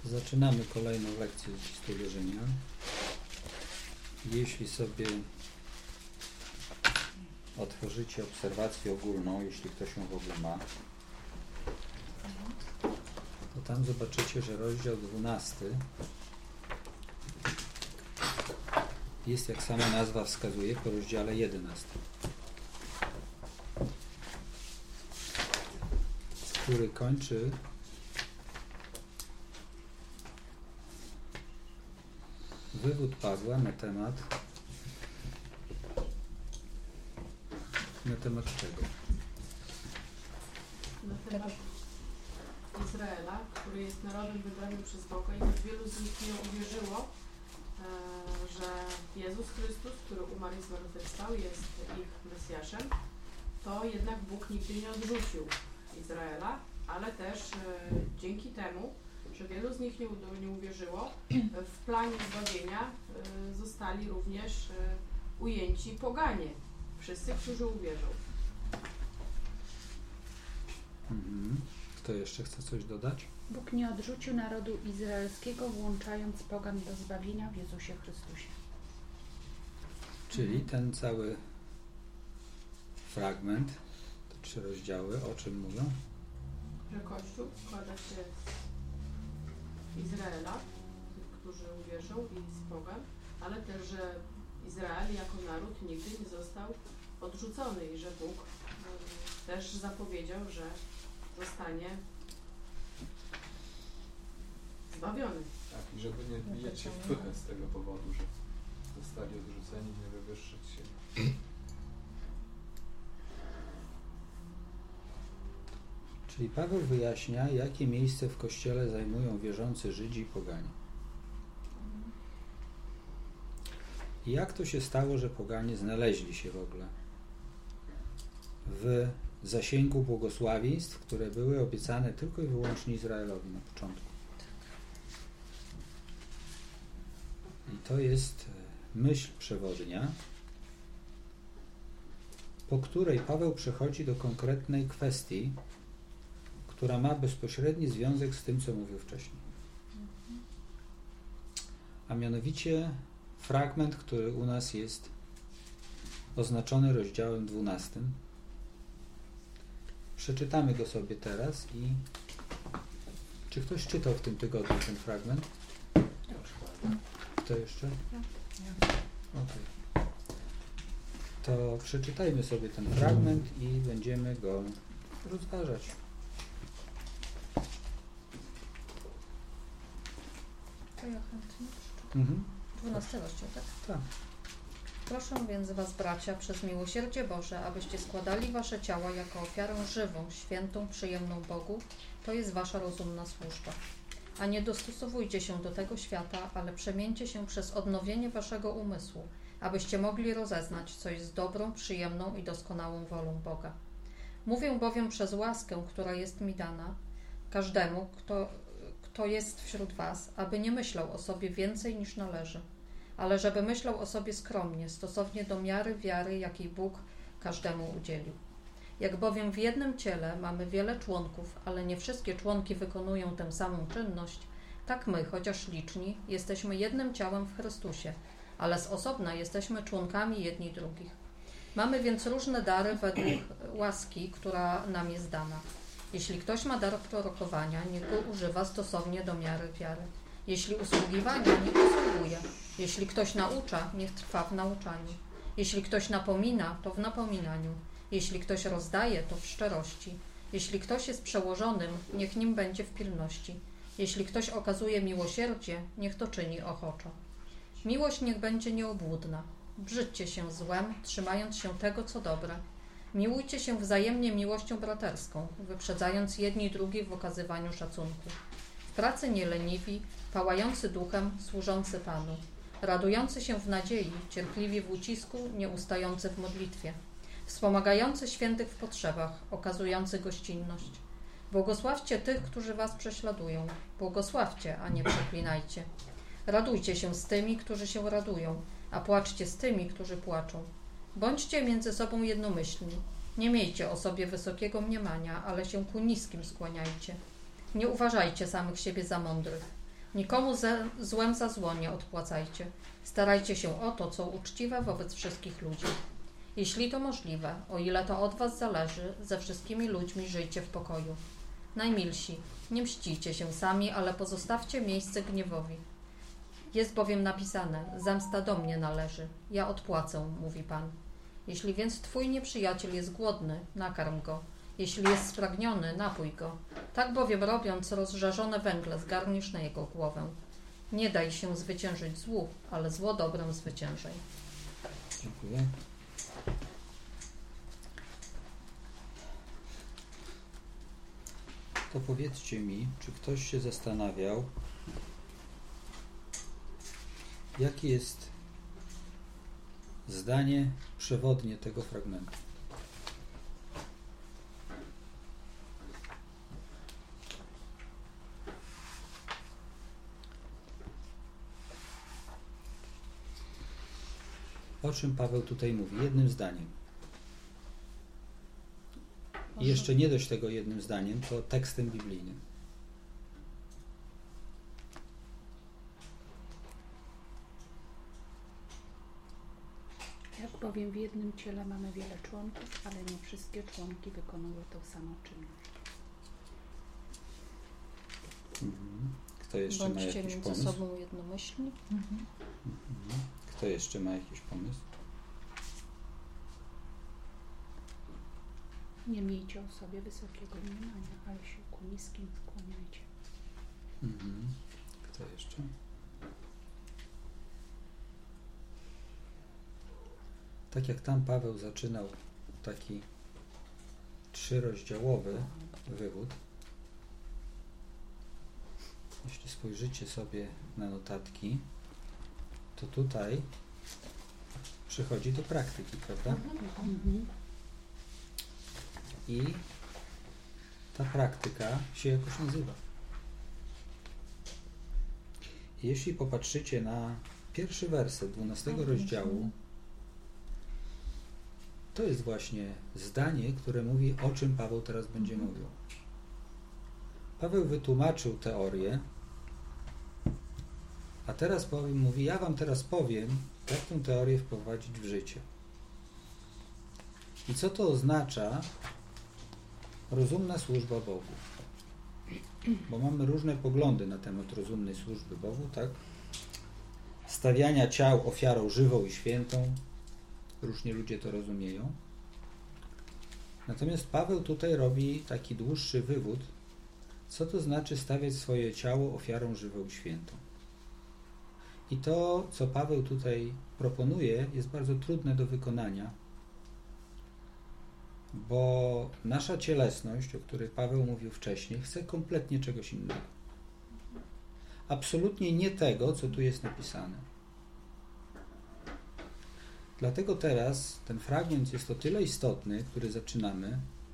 Zaczynamy kolejną lekcję z listu wierzenia. Jeśli sobie otworzycie obserwację ogólną, jeśli ktoś ją w ogóle ma, to tam zobaczycie, że rozdział 12 jest, jak sama nazwa wskazuje, po rozdziale 11, który kończy wywód Pawła na temat czego? Na temat Izraela, który jest narodem wybranym przez Boga i choć wielu z nich nie uwierzyło, że Jezus Chrystus, który umarł i zmartwychwstał, jest ich Mesjaszem, to jednak Bóg nigdy nie odrzucił Izraela, ale też dzięki temu, że wielu z nich nie uwierzyło, w planie zbawienia zostali również ujęci poganie. Wszyscy, którzy uwierzą. Kto jeszcze chce coś dodać? Bóg nie odrzucił narodu izraelskiego, włączając pogan do zbawienia w Jezusie Chrystusie. Czyli ten cały fragment, te 3 rozdziały, o czym mówią? Że Kościół składa się z Izraela, tych, którzy uwierzą, i z pogan, ale też, że Izrael jako naród nigdy nie został odrzucony i że Bóg też zapowiedział, że zostanie zbawiony. Tak, i żeby nie bijać się w pychę z tego powodu, że zostali odrzuceni, nie wywyższyć się. Czyli Paweł wyjaśnia, jakie miejsce w Kościele zajmują wierzący Żydzi i poganie. I jak to się stało, że poganie znaleźli się w ogóle w zasięgu błogosławieństw, które były obiecane tylko i wyłącznie Izraelowi na początku. I to jest myśl przewodnia, po której Paweł przechodzi do konkretnej kwestii, która ma bezpośredni związek z tym, co mówił wcześniej. A mianowicie fragment, który u nas jest oznaczony rozdziałem 12. Przeczytamy go sobie teraz i czy ktoś czytał w tym tygodniu ten fragment? Kto jeszcze? Okay. To przeczytajmy sobie ten fragment i będziemy go rozważać. To ja chętnie. 12 rozdział, tak? Tak. Proszę więc was, bracia, przez miłosierdzie Boże, abyście składali wasze ciała jako ofiarę żywą, świętą, przyjemną Bogu, to jest wasza rozumna służba. A nie dostosowujcie się do tego świata, ale przemieńcie się przez odnowienie waszego umysłu, abyście mogli rozeznać, co jest dobrą, przyjemną i doskonałą wolą Boga. Mówię bowiem przez łaskę, która jest mi dana, każdemu, kto jest wśród was, aby nie myślał o sobie więcej niż należy, ale żeby myślał o sobie skromnie, stosownie do miary wiary, jakiej Bóg każdemu udzielił. Jak bowiem w jednym ciele mamy wiele członków, ale nie wszystkie członki wykonują tę samą czynność, tak my, chociaż liczni, jesteśmy jednym ciałem w Chrystusie, ale z osobna jesteśmy członkami jedni drugich. Mamy więc różne dary według łaski, która nam jest dana. Jeśli ktoś ma dar prorokowania, niech go używa stosownie do miary wiary. Jeśli usługiwania, niech usługuje. Jeśli ktoś naucza, niech trwa w nauczaniu. Jeśli ktoś napomina, to w napominaniu. Jeśli ktoś rozdaje, to w szczerości. Jeśli ktoś jest przełożonym, niech nim będzie w pilności. Jeśli ktoś okazuje miłosierdzie, niech to czyni ochoczo. Miłość niech będzie nieobłudna. Brzydźcie się złem, trzymając się tego, co dobre. Miłujcie się wzajemnie miłością braterską, wyprzedzając jedni drugich w okazywaniu szacunku. W pracy nie leniwi, pałający duchem, służący Panu, radujący się w nadziei, cierpliwi w ucisku, nieustający w modlitwie, wspomagający świętych w potrzebach, okazujący gościnność. Błogosławcie tych, którzy was prześladują. Błogosławcie, a nie przeklinajcie. Radujcie się z tymi, którzy się radują, a płaczcie z tymi, którzy płaczą. Bądźcie między sobą jednomyślni. Nie miejcie o sobie wysokiego mniemania, ale się ku niskim skłaniajcie. Nie uważajcie samych siebie za mądrych. Nikomu złem za zło nie odpłacajcie. Starajcie się o to, co uczciwe wobec wszystkich ludzi. Jeśli to możliwe, o ile to od was zależy, ze wszystkimi ludźmi żyjcie w pokoju. Najmilsi, nie mścijcie się sami, ale pozostawcie miejsce gniewowi. Jest bowiem napisane, zemsta do mnie należy, ja odpłacę, mówi Pan. Jeśli więc twój nieprzyjaciel jest głodny, nakarm go. Jeśli jest spragniony, napój go. Tak bowiem robiąc, rozżarzone węgle zgarniesz na jego głowę. Nie daj się zwyciężyć złu, ale zło dobrem zwyciężaj. Dziękuję. To powiedzcie mi, czy ktoś się zastanawiał, jakie jest zdanie przewodnie tego fragmentu? O czym Paweł tutaj mówi? Jednym zdaniem. I jeszcze nie dość tego jednym zdaniem, to tekstem biblijnym. Jak bowiem w jednym ciele mamy wiele członków, ale nie wszystkie członki wykonują tą samą czynność. Kto jeszcze ma Bądźcie jakiś między pomysł? sobą jednomyślni. Kto jeszcze ma jakiś pomysł? Nie miejcie o sobie wysokiego mniemania, ale się ku niskim skłaniajcie. Kto jeszcze? Tak jak tam Paweł zaczynał taki 3-rozdziałowy wywód, jeśli spojrzycie sobie na notatki, to tutaj przychodzi do praktyki, prawda? I ta praktyka się jakoś nazywa. Jeśli popatrzycie na pierwszy werset 12 rozdziału, to jest właśnie zdanie, które mówi, o czym Paweł teraz będzie mówił. Paweł wytłumaczył teorię, a teraz mówi, ja wam teraz powiem, jak tę teorię wprowadzić w życie. I co to oznacza rozumna służba Bogu? Bo mamy różne poglądy na temat rozumnej służby Bogu, tak? Stawiania ciał ofiarą żywą i świętą. Różnie ludzie to rozumieją. Natomiast Paweł tutaj robi taki dłuższy wywód, co to znaczy stawiać swoje ciało ofiarą żywą i świętą. I to, co Paweł tutaj proponuje, jest bardzo trudne do wykonania, bo nasza cielesność, o której Paweł mówił wcześniej, chce kompletnie czegoś innego. Absolutnie nie tego, co tu jest napisane. Dlatego teraz ten fragment jest o tyle istotny, który zaczynamy,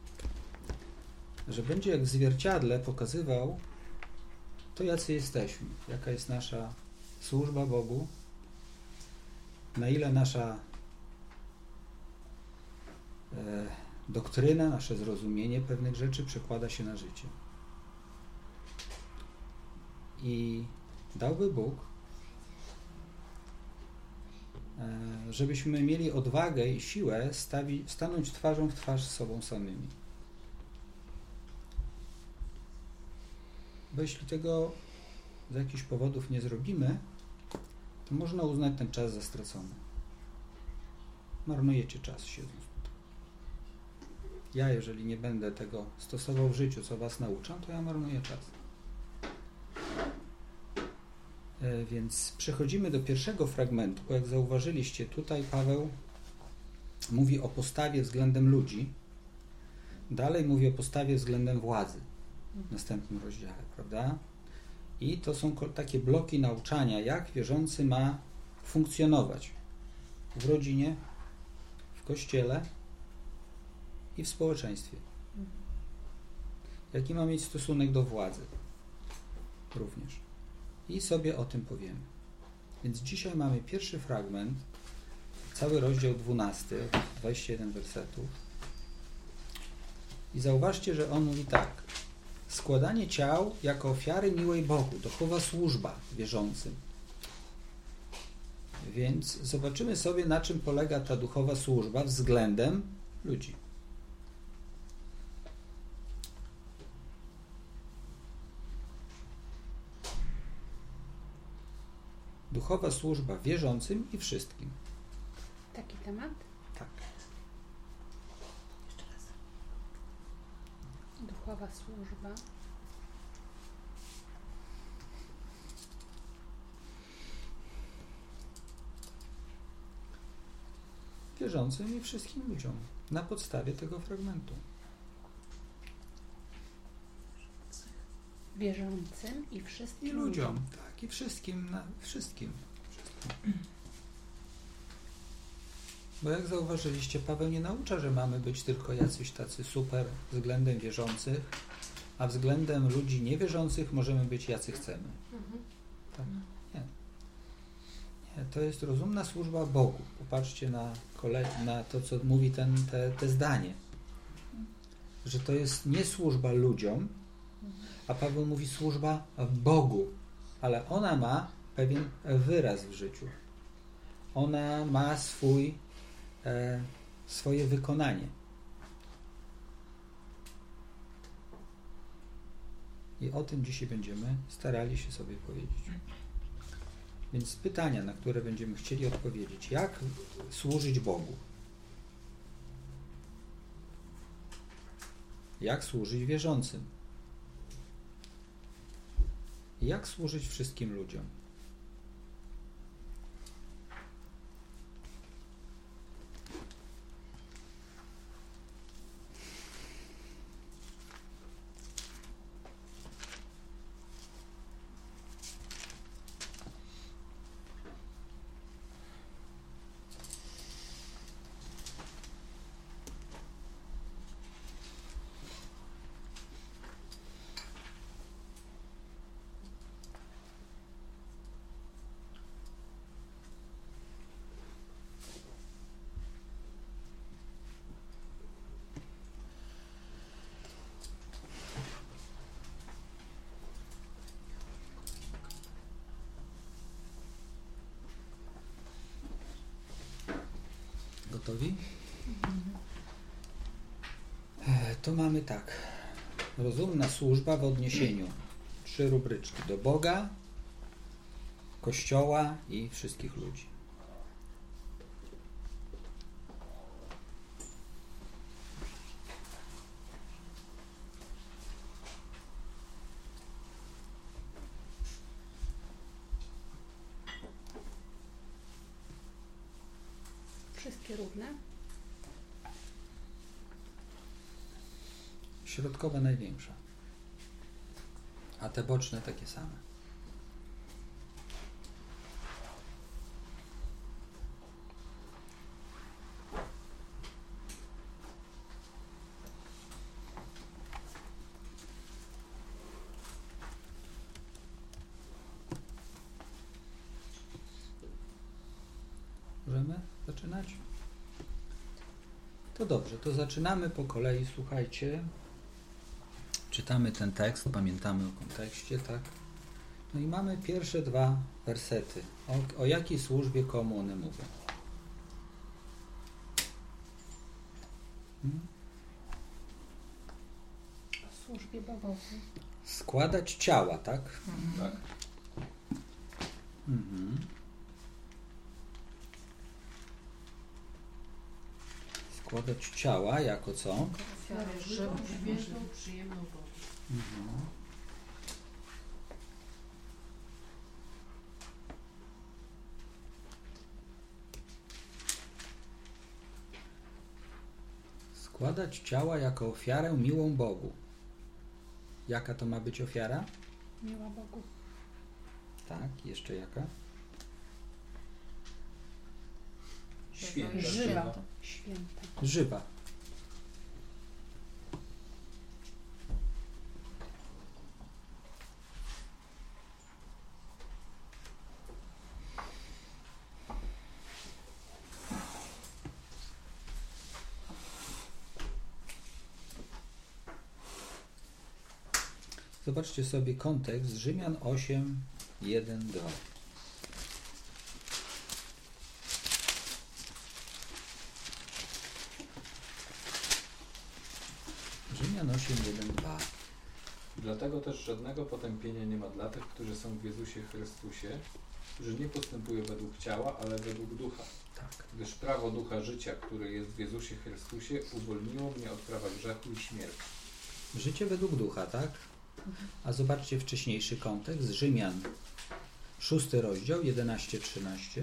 że będzie jak w zwierciadle pokazywał to, jacy jesteśmy, jaka jest nasza służba Bogu, na ile nasza doktryna, nasze zrozumienie pewnych rzeczy przekłada się na życie. I dałby Bóg, żebyśmy mieli odwagę i siłę stanąć twarzą w twarz z sobą samymi. Bo jeśli tego z jakichś powodów nie zrobimy, to można uznać ten czas za stracony. Marnujecie czas siedząc tutaj. Ja, jeżeli nie będę tego stosował w życiu, co was nauczam, to ja marnuję czas. Więc przechodzimy do pierwszego fragmentu, bo jak zauważyliście, tutaj Paweł mówi o postawie względem ludzi, dalej mówi o postawie względem władzy w następnym rozdziale, prawda? I to są takie bloki nauczania, jak wierzący ma funkcjonować w rodzinie, w kościele i w społeczeństwie. Jaki ma mieć stosunek do władzy również. I sobie o tym powiemy. Więc dzisiaj mamy pierwszy fragment, cały rozdział 12, 21 wersetów. I zauważcie, że on mówi tak. Składanie ciał jako ofiary miłej Bogu, duchowa służba wierzącym. Więc zobaczymy sobie, na czym polega ta duchowa służba względem ludzi. Duchowa służba wierzącym i wszystkim. Taki temat? Tak. Jeszcze raz. Duchowa służba. Wierzącym i wszystkim ludziom. Na podstawie tego fragmentu. Wierzącym i wszystkim I ludziom. Tak, i wszystkim. Wszystkim. Bo jak zauważyliście, Paweł nie naucza, że mamy być tylko jacyś tacy super względem wierzących, a względem ludzi niewierzących możemy być jacy chcemy. Tak? Nie. Nie. To jest rozumna służba Bogu. Popatrzcie na to, co mówi te zdanie. Że to jest nie służba ludziom, a Paweł mówi służba Bogu. Ale ona ma pewien wyraz w życiu. Ona ma swoje wykonanie. I o tym dzisiaj będziemy starali się sobie powiedzieć. Więc pytania, na które będziemy chcieli odpowiedzieć. Jak służyć Bogu? Jak służyć wierzącym? Jak służyć wszystkim ludziom? Gotowi? To mamy tak. Rozumna służba w odniesieniu. 3 rubryczki. Do Boga, Kościoła i wszystkich ludzi. Wszystkie równe? Środkowa największa. A te boczne takie same. Możemy zaczynać? To dobrze, to zaczynamy po kolei. Słuchajcie. Czytamy ten tekst, pamiętamy o kontekście, tak? No i mamy pierwsze 2 wersety. O jakiej służbie komu one mówią? O służbie Bogu. Składać ciała, tak? Tak. Mhm. Składać ciała jako co? Ofiarę żywą, Świętą, przyjemną Bogu. Mhm. Składać ciała jako ofiarę miłą Bogu. Jaka to ma być ofiara? Miła Bogu. Tak, jeszcze jaka? Święta. Żywa. Święta. Żywa. Zobaczcie sobie kontekst Rzymian 8, 1, 2. Rzymian 8, 1, 2. Dlatego też żadnego potępienia nie ma dla tych, którzy są w Jezusie Chrystusie, którzy nie postępują według ciała, ale według ducha. Tak. Gdyż prawo ducha życia, które jest w Jezusie Chrystusie, uwolniło mnie od prawa grzechu i śmierci. Życie według ducha, tak? A zobaczcie wcześniejszy kontekst. Rzymian 6 rozdział, 11-13.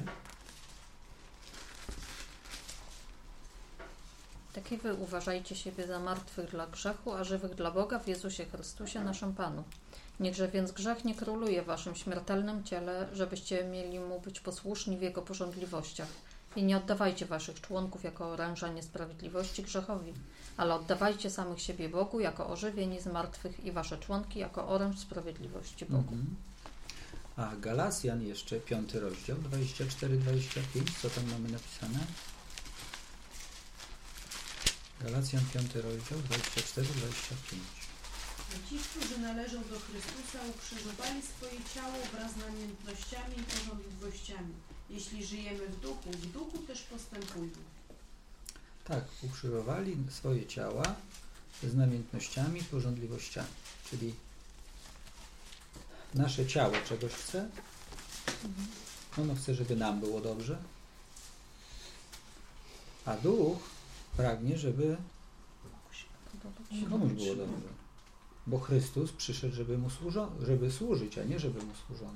Tak i wy uważajcie siebie za martwych dla grzechu, a żywych dla Boga w Jezusie Chrystusie naszym Panu. Niechże więc grzech nie króluje w waszym śmiertelnym ciele, żebyście mieli mu być posłuszni w jego pożądliwościach. I nie oddawajcie waszych członków jako oręża niesprawiedliwości grzechowi, ale oddawajcie samych siebie Bogu jako ożywieni z martwych i wasze członki jako oręż sprawiedliwości Bogu. A Galacjan jeszcze 5 rozdział, 24-25, co tam mamy napisane? Galacjan 5 rozdział, 24-25. Ci, którzy należą do Chrystusa, ukrzyżowali swoje ciało wraz z namiętnościami i pożądliwościami. Jeśli żyjemy w duchu też postępujmy. Tak, ukrzyżowali swoje ciała z namiętnościami i pożądliwościami. Czyli nasze ciało czegoś chce, ono chce, żeby nam było dobrze, a duch pragnie, żeby komuś było dobrze. Bo Chrystus przyszedł, żeby służyć, a nie żeby mu służono.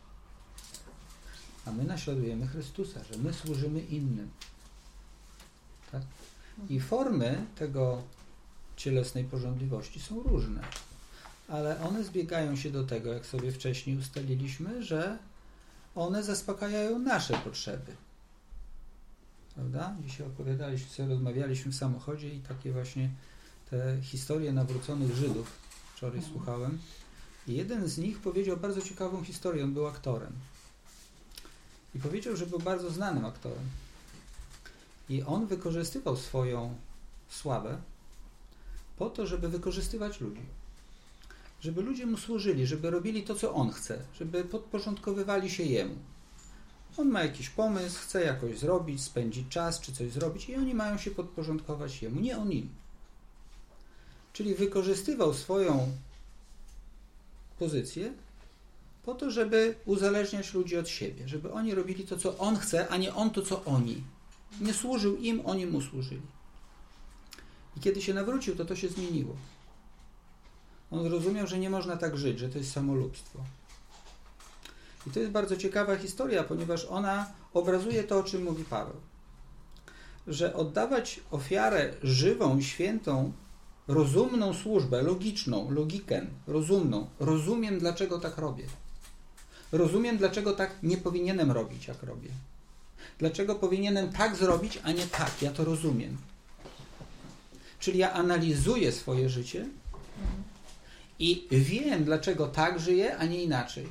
A my naśladujemy Chrystusa, że my służymy innym. Tak? I formy tego cielesnej pożądliwości są różne. Ale one zbiegają się do tego, jak sobie wcześniej ustaliliśmy, że one zaspokajają nasze potrzeby. Prawda? Dzisiaj opowiadaliśmy sobie, rozmawialiśmy w samochodzie i takie właśnie te historie nawróconych Żydów wczoraj słuchałem. I jeden z nich powiedział bardzo ciekawą historię. On był aktorem. I powiedział, że był bardzo znanym aktorem. I on wykorzystywał swoją sławę po to, żeby wykorzystywać ludzi. Żeby ludzie mu służyli, żeby robili to, co on chce, żeby podporządkowywali się jemu. On ma jakiś pomysł, chce jakoś zrobić, spędzić czas, czy coś zrobić i oni mają się podporządkować jemu, nie on im. Czyli wykorzystywał swoją pozycję po to, żeby uzależniać ludzi od siebie, żeby oni robili to, co on chce, a nie on to, co oni. Nie służył im, oni mu służyli. I kiedy się nawrócił, to się zmieniło. On zrozumiał, że nie można tak żyć, że to jest samolubstwo. I to jest bardzo ciekawa historia, ponieważ ona obrazuje to, o czym mówi Paweł. Że oddawać ofiarę żywą i świętą, rozumną służbę, logikę, rozumną. Rozumiem, dlaczego tak robię. Rozumiem, dlaczego tak nie powinienem robić, jak robię. Dlaczego powinienem tak zrobić, a nie tak. Ja to rozumiem. Czyli ja analizuję swoje życie i wiem, dlaczego tak żyję, a nie inaczej.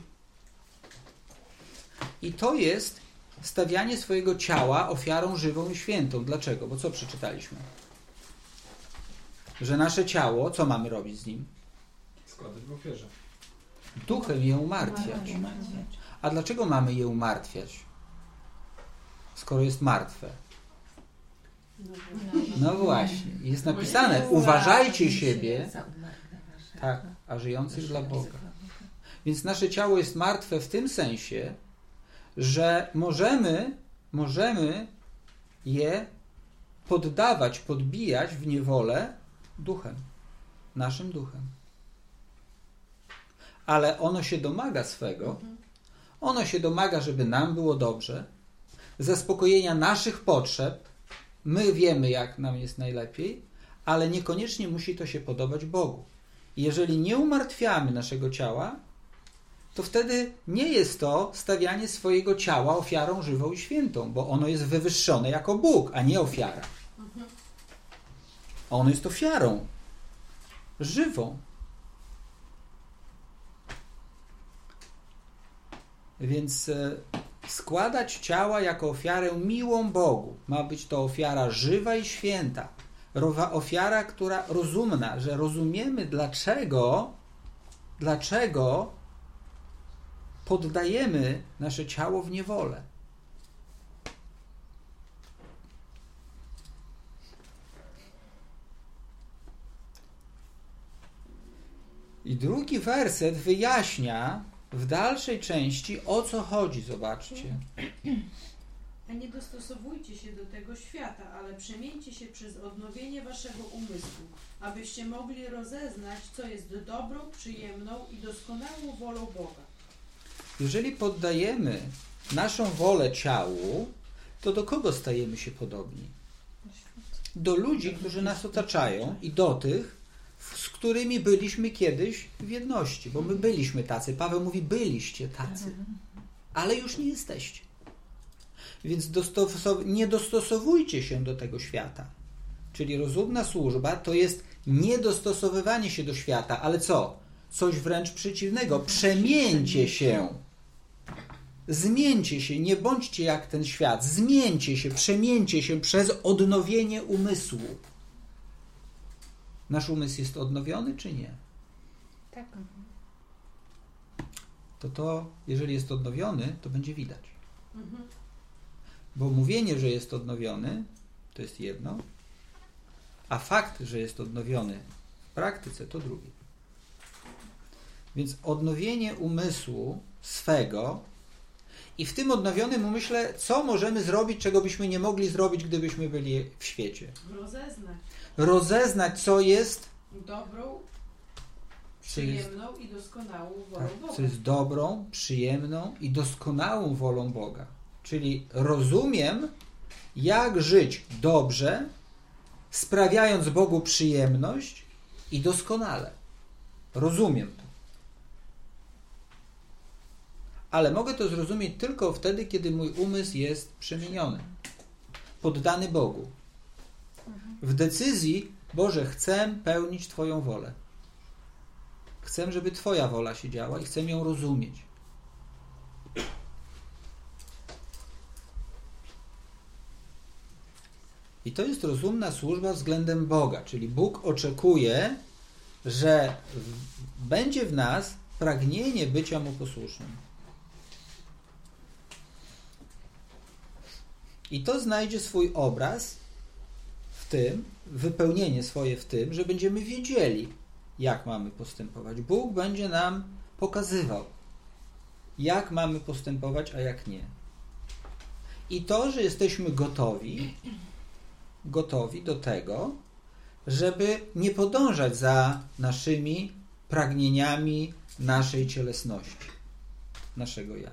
I to jest stawianie swojego ciała ofiarą żywą i świętą. Dlaczego? Bo co przeczytaliśmy? Że nasze ciało, co mamy robić z nim? Składać w ofierze. Duchem je umartwiać. A dlaczego mamy je umartwiać? Skoro jest martwe. No właśnie. Jest napisane, uważajcie siebie, tak, a żyjących dla Boga. Więc nasze ciało jest martwe w tym sensie, że możemy je poddawać, podbijać w niewolę duchem. Naszym duchem. Ale ono się domaga swego. Ono się domaga, żeby nam było dobrze, zaspokojenia naszych potrzeb. My wiemy, jak nam jest najlepiej, ale niekoniecznie musi to się podobać Bogu. I jeżeli nie umartwiamy naszego ciała, to wtedy nie jest to stawianie swojego ciała ofiarą żywą i świętą, bo ono jest wywyższone jako Bóg, a nie ofiara. A ono jest ofiarą żywą. Więc składać ciała jako ofiarę miłą Bogu. Ma być to ofiara żywa i święta. Ofiara, która rozumna, że rozumiemy, dlaczego dlaczego poddajemy nasze ciało w niewolę. I drugi werset wyjaśnia w dalszej części, o co chodzi. Zobaczcie. A nie dostosowujcie się do tego świata, ale przemieńcie się przez odnowienie waszego umysłu, abyście mogli rozeznać, co jest dobrą, przyjemną i doskonałą wolą Boga. Jeżeli poddajemy naszą wolę ciału, to do kogo stajemy się podobni? Do ludzi, którzy nas otaczają i do tych, z którymi byliśmy kiedyś w jedności, bo my byliśmy tacy. Paweł mówi, byliście tacy, ale już nie jesteście. Więc nie dostosowujcie się do tego świata. Czyli rozumna służba to jest niedostosowywanie się do świata, ale co? Coś wręcz przeciwnego. Przemieńcie się. Zmieńcie się, nie bądźcie jak ten świat. Zmieńcie się, przemieńcie się przez odnowienie umysłu. Nasz umysł jest odnowiony, czy nie? Tak. To jeżeli jest odnowiony, to będzie widać. Bo mówienie, że jest odnowiony, to jest jedno, a fakt, że jest odnowiony w praktyce, to drugie. Więc odnowienie umysłu swego i w tym odnowionym umyśle, co możemy zrobić, czego byśmy nie mogli zrobić, gdybyśmy byli w świecie. Rozeznać, co jest dobrą, przyjemną i doskonałą wolą Boga. Co jest dobrą, przyjemną i doskonałą wolą Boga. Czyli rozumiem, jak żyć dobrze, sprawiając Bogu przyjemność i doskonale. Rozumiem to. Ale mogę to zrozumieć tylko wtedy, kiedy mój umysł jest przemieniony, poddany Bogu. W decyzji, Boże, chcę pełnić Twoją wolę. Chcę, żeby Twoja wola się działa i chcę ją rozumieć. I to jest rozumna służba względem Boga, czyli Bóg oczekuje, że będzie w nas pragnienie bycia Mu posłusznym. I to znajdzie swój obraz w tym, wypełnienie swoje w tym, że będziemy wiedzieli, jak mamy postępować. Bóg będzie nam pokazywał, jak mamy postępować, a jak nie. I to, że jesteśmy gotowi do tego, żeby nie podążać za naszymi pragnieniami naszej cielesności, naszego ja.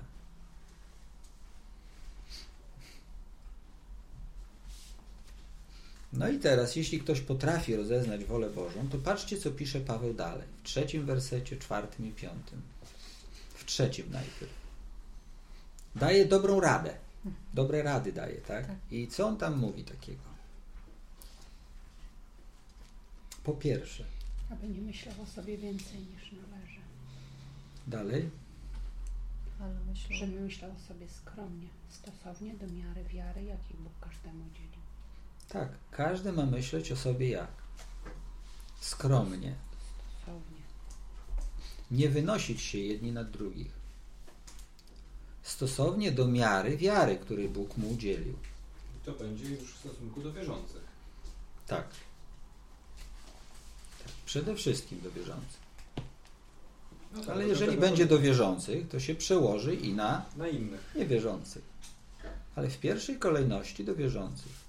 No i teraz, jeśli ktoś potrafi rozeznać wolę Bożą, to patrzcie, co pisze Paweł dalej. W 3 wersecie, 4 i 5. W 3 najpierw. Daje dobrą radę. Dobre rady daje, tak? I co on tam mówi takiego? Po pierwsze. Aby nie myślał o sobie więcej niż należy. Dalej. Żeby myślał o sobie skromnie, stosownie do miary wiary, jakiej Bóg każdemu dzieli. Tak, każdy ma myśleć o sobie jak? Skromnie. Stosownie. Nie wynosić się jedni nad drugich. Stosownie do miary wiary, której Bóg mu udzielił. To będzie już w stosunku do wierzących. Tak. Przede wszystkim do wierzących. No tak, ale jeżeli będzie do wierzących, to się przełoży i na innych. Niewierzących. Ale w pierwszej kolejności do wierzących.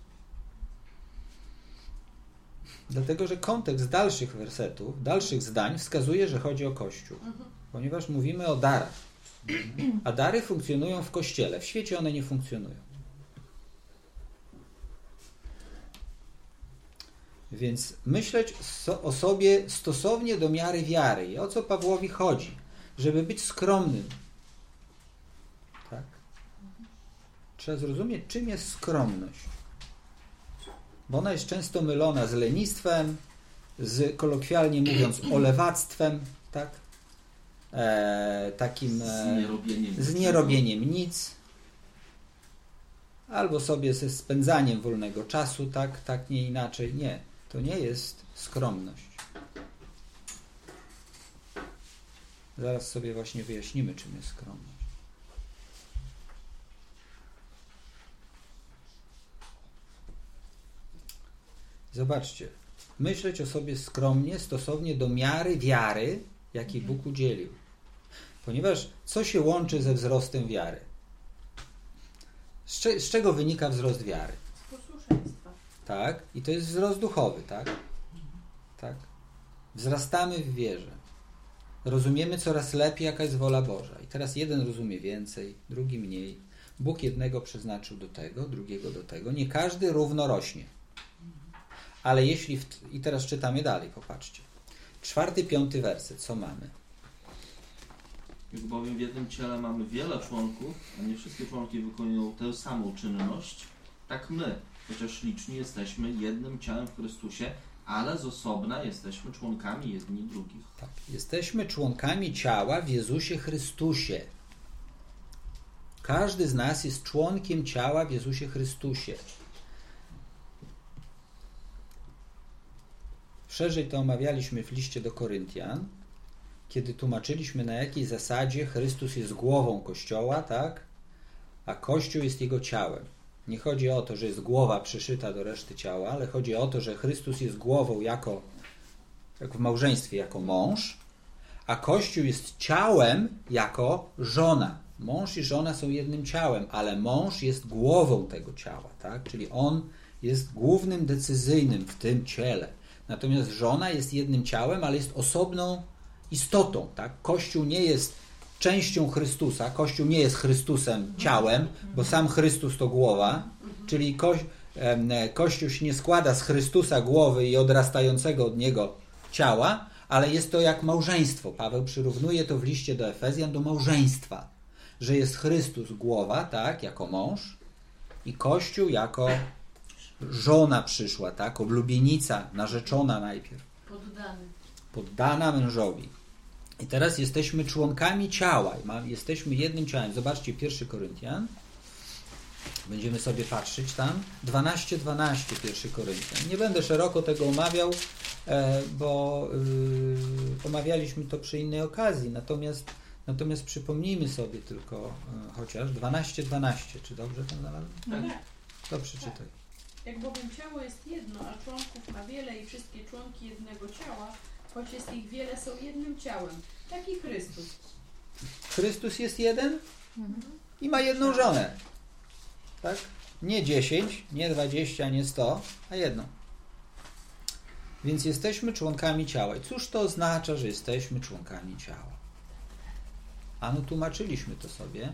Dlatego, że kontekst dalszych wersetów, dalszych zdań wskazuje, że chodzi o Kościół. Ponieważ mówimy o darach. A dary funkcjonują w Kościele. W świecie one nie funkcjonują. Więc myśleć o sobie stosownie do miary wiary. I o co Pawłowi chodzi? Żeby być skromnym. Tak? Trzeba zrozumieć, czym jest skromność. Bo ona jest często mylona z lenistwem, z, kolokwialnie mówiąc, olewactwem, tak? Takim z nierobieniem nic. Albo sobie ze spędzaniem wolnego czasu, tak, nie inaczej. Nie, to nie jest skromność. Zaraz sobie właśnie wyjaśnimy, czym jest skromność. Zobaczcie, myśleć o sobie skromnie stosownie do miary wiary, jakiej Bóg udzielił. Ponieważ co się łączy ze wzrostem wiary? Z czego wynika wzrost wiary? Z posłuszeństwa. Tak? I to jest wzrost duchowy, tak? Tak. Wzrastamy w wierze. Rozumiemy coraz lepiej, jaka jest wola Boża. I teraz jeden rozumie więcej, drugi mniej. Bóg jednego przeznaczył do tego, drugiego do tego. Nie każdy równo rośnie. Ale jeśli... I teraz czytamy dalej, popatrzcie. 4, 5 werset. Co mamy? Jak bowiem w jednym ciele mamy wiele członków, a nie wszystkie członki wykonują tę samą czynność, tak my, chociaż liczni jesteśmy jednym ciałem w Chrystusie, ale z osobna jesteśmy członkami jedni drugich. Tak. Jesteśmy członkami ciała w Jezusie Chrystusie. Każdy z nas jest członkiem ciała w Jezusie Chrystusie. Szerzej to omawialiśmy w liście do Koryntian, kiedy tłumaczyliśmy, na jakiej zasadzie Chrystus jest głową Kościoła, tak? A Kościół jest jego ciałem. Nie chodzi o to, że jest głowa przyszyta do reszty ciała, ale chodzi o to, że Chrystus jest głową jak w małżeństwie jako mąż, a Kościół jest ciałem jako żona. Mąż i żona są jednym ciałem, ale mąż jest głową tego ciała, tak? Czyli on jest głównym decyzyjnym w tym ciele. Natomiast żona jest jednym ciałem, ale jest osobną istotą, tak? Kościół nie jest częścią Chrystusa, Kościół nie jest Chrystusem ciałem, bo sam Chrystus to głowa, czyli Kościół się nie składa z Chrystusa głowy i odrastającego od niego ciała, ale jest to jak małżeństwo. Paweł przyrównuje to w liście do Efezjan do małżeństwa, że jest Chrystus głowa, tak, jako mąż i Kościół jako żona przyszła, tak, oblubienica, narzeczona najpierw. Poddana mężowi. I teraz jesteśmy członkami ciała. Jesteśmy jednym ciałem. Zobaczcie 1 Koryntian. Będziemy sobie patrzeć tam. 12:12 1 Koryntian. Nie będę szeroko tego omawiał, bo omawialiśmy to przy innej okazji. Natomiast przypomnijmy sobie tylko chociaż 12:12. Czy dobrze tam znalazłem? Tak. To przeczytaj. Jak bowiem ciało jest jedno, a członków ma wiele i wszystkie członki jednego ciała, choć jest ich wiele, są jednym ciałem. Tak i Chrystus. Chrystus jest jeden i ma jedną żonę. Tak? Nie 10, nie 20, nie 100, a jedną. Więc jesteśmy członkami ciała. I cóż to oznacza, że jesteśmy członkami ciała? No tłumaczyliśmy to sobie,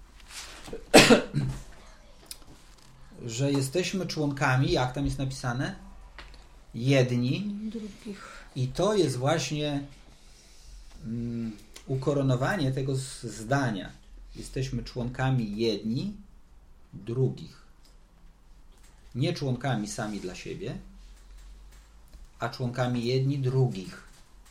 że jesteśmy członkami, jak tam jest napisane? Jedni drugich. I to jest właśnie ukoronowanie tego zdania. Jesteśmy członkami jedni drugich. Nie członkami sami dla siebie, a członkami jedni drugich.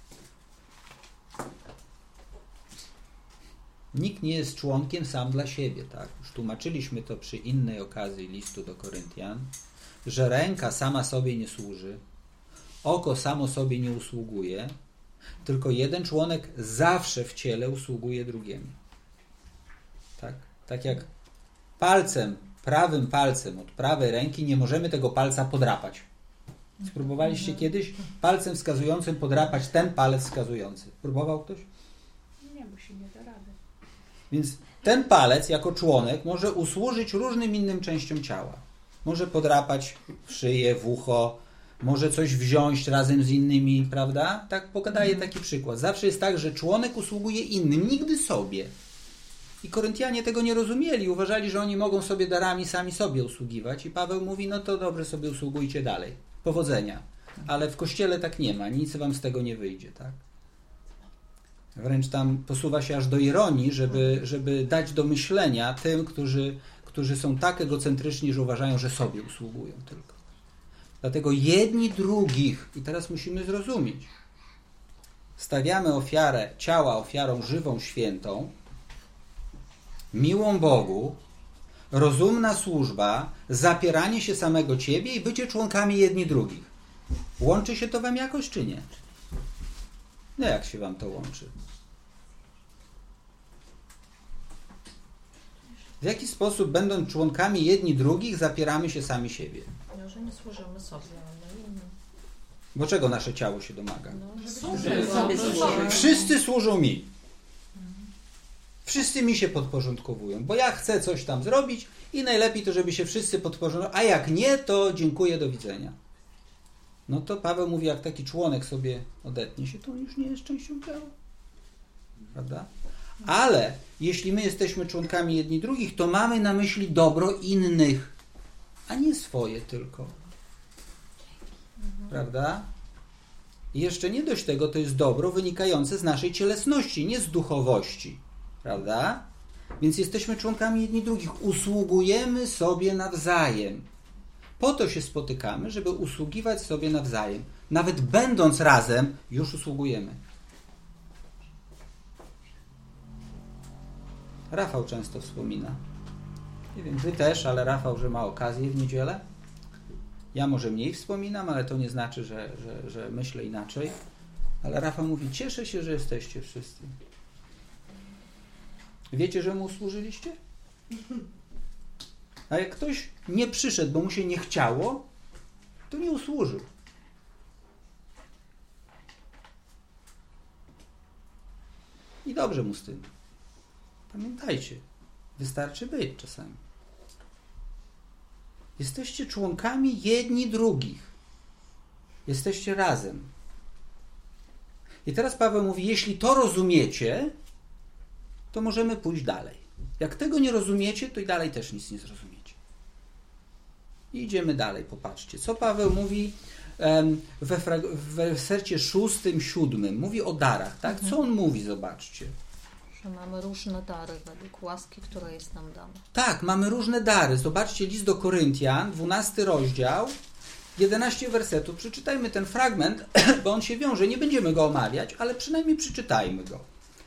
Nikt nie jest członkiem sam dla siebie, tak? Już tłumaczyliśmy to przy innej okazji listu do Koryntian, że ręka sama sobie nie służy, oko samo sobie nie usługuje, tylko jeden członek zawsze w ciele usługuje drugiemu. Tak? Tak jak prawym palcem od prawej ręki nie możemy tego palca podrapać. Spróbowaliście kiedyś palcem wskazującym podrapać ten palec wskazujący? Próbował ktoś? Nie, bo się nie da rady. Więc ten palec jako członek może usłużyć różnym innym częściom ciała. Może podrapać w szyję, w ucho, może coś wziąć razem z innymi, prawda? Tak podaję taki przykład. Zawsze jest tak, że członek usługuje innym, nigdy sobie. I Koryntianie tego nie rozumieli. Uważali, że oni mogą sobie darami sami sobie usługiwać. I Paweł mówi, no to dobrze, sobie usługujcie dalej. Powodzenia. Ale w Kościele tak nie ma. Nic wam z tego nie wyjdzie, tak? Wręcz tam posuwa się aż do ironii, żeby dać do myślenia tym, którzy są tak egocentryczni, że uważają, że sobie usługują tylko. Dlatego jedni drugich, i teraz musimy zrozumieć, stawiamy ofiarę ciała ofiarą żywą, świętą, miłą Bogu, rozumna służba, zapieranie się samego ciebie i bycie członkami jedni drugich. Łączy się to wam jakoś, czy nie? No jak się wam to łączy? W jaki sposób, będąc członkami jedni drugich, zapieramy się sami siebie? No, że nie służymy sobie, ale innym. Bo czego nasze ciało się domaga? Żeby sobie służyć. Wszyscy służą mi. Wszyscy mi się podporządkowują, bo ja chcę coś tam zrobić i najlepiej to, żeby się wszyscy podporządkowali, a jak nie, to dziękuję, do widzenia. No to Paweł mówi, jak taki członek sobie odetnie się, to on już nie jest częścią ciała. Prawda? Ale jeśli my jesteśmy członkami jedni drugich, to mamy na myśli dobro innych, a nie swoje tylko. Prawda? I jeszcze nie dość tego, to jest dobro wynikające z naszej cielesności, nie z duchowości. Prawda? Więc jesteśmy członkami jedni drugich. Usługujemy sobie nawzajem. Po to się spotykamy, żeby usługiwać sobie nawzajem. Nawet będąc razem, już usługujemy. Rafał często wspomina. Nie wiem, wy też, ale Rafał, że ma okazję w niedzielę. Ja może mniej wspominam, ale to nie znaczy, że myślę inaczej. Ale Rafał mówi, cieszę się, że jesteście wszyscy. Wiecie, że mu służyliście? A jak ktoś nie przyszedł, bo mu się nie chciało, to nie usłużył. I dobrze mu z tym. Pamiętajcie, wystarczy być czasami. Jesteście członkami jedni drugich. Jesteście razem. I teraz Paweł mówi, jeśli to rozumiecie, to możemy pójść dalej. Jak tego nie rozumiecie, to i dalej też nic nie zrozumiecie. I idziemy dalej, popatrzcie. Co Paweł mówi w wersercie 6, 7? Mówi o darach, tak? Co on mówi, zobaczcie. Że mamy różne dary według łaski, która jest nam dana. Tak, mamy różne dary. Zobaczcie list do Koryntian, 12 rozdział, 11 wersetów. Przeczytajmy ten fragment, bo on się wiąże. Nie będziemy go omawiać, ale przynajmniej przeczytajmy go.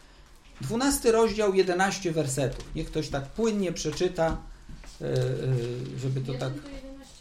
12 rozdział, 11 wersetów. Niech ktoś tak płynnie przeczyta, żeby to 1 tak... do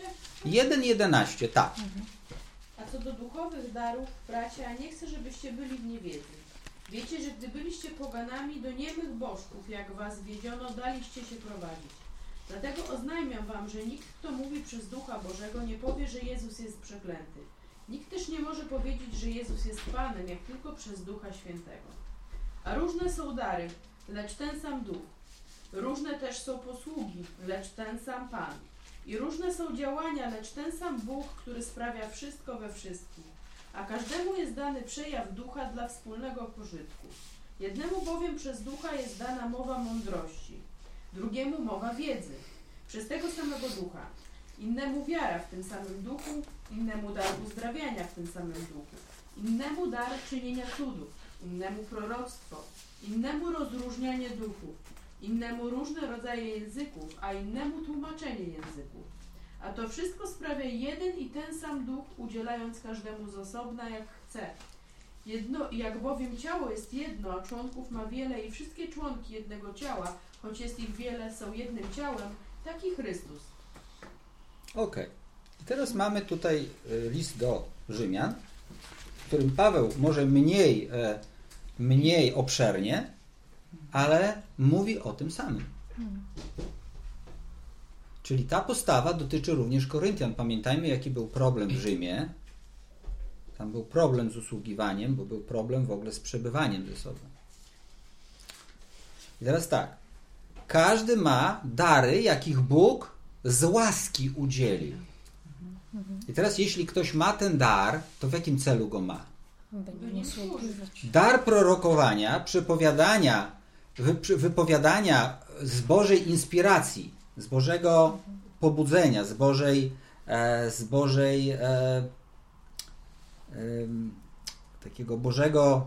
11? 1:11, tak. A co do duchowych darów, bracia, nie chcę, żebyście byli w niewiedzy. Wiecie, że gdy byliście poganami, do niemych bożków, jak was wiedziono, daliście się prowadzić. Dlatego oznajmiam wam, że nikt, kto mówi przez Ducha Bożego, nie powie, że Jezus jest przeklęty. Nikt też nie może powiedzieć, że Jezus jest Panem, jak tylko przez Ducha Świętego. A różne są dary, lecz ten sam Duch. Różne też są posługi, lecz ten sam Pan. I różne są działania, lecz ten sam Bóg, który sprawia wszystko we wszystkim. A każdemu jest dany przejaw Ducha dla wspólnego pożytku. Jednemu bowiem przez Ducha jest dana mowa mądrości, drugiemu mowa wiedzy, przez tego samego Ducha. Innemu wiara w tym samym Duchu, innemu dar uzdrawiania w tym samym Duchu, innemu dar czynienia cudów, innemu proroctwo, innemu rozróżnianie duchów, innemu różne rodzaje języków, a innemu tłumaczenie języków. A to wszystko sprawia jeden i ten sam Duch, udzielając każdemu z osobna, jak chce. Jak bowiem ciało jest jedno, a członków ma wiele i wszystkie członki jednego ciała, choć jest ich wiele, są jednym ciałem, tak i Chrystus. Okej. I teraz mamy tutaj list do Rzymian, w którym Paweł może mniej obszernie, ale mówi o tym samym. Czyli ta postawa dotyczy również Koryntian. Pamiętajmy, jaki był problem w Rzymie. Tam był problem z usługiwaniem, bo był problem w ogóle z przebywaniem ze sobą. I teraz tak. Każdy ma dary, jakich Bóg z łaski udzielił. I teraz jeśli ktoś ma ten dar, to w jakim celu go ma? Dar prorokowania, wypowiadania z Bożej inspiracji, z Bożego pobudzenia, z Bożej takiego Bożego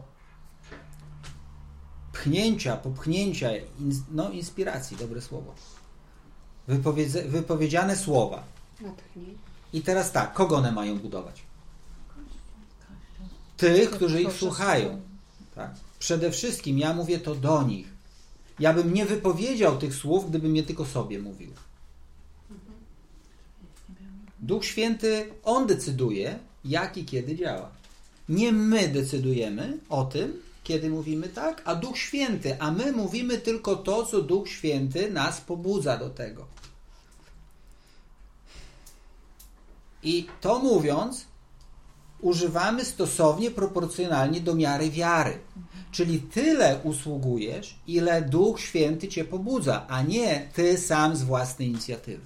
popchnięcia, inspiracji, dobre słowo. Wypowiedziane słowa. I teraz tak, kogo one mają budować? Tych, którzy ich słuchają. Tak. Przede wszystkim ja mówię to do nich. Ja bym nie wypowiedział tych słów, gdybym je tylko sobie mówił. Duch Święty, On decyduje, jak i kiedy działa. Nie my decydujemy o tym, kiedy mówimy tak, a Duch Święty, a my mówimy tylko to, co Duch Święty nas pobudza do tego. I to mówiąc, używamy stosownie, proporcjonalnie do miary wiary. Czyli tyle usługujesz, ile Duch Święty cię pobudza, a nie ty sam z własnej inicjatywy.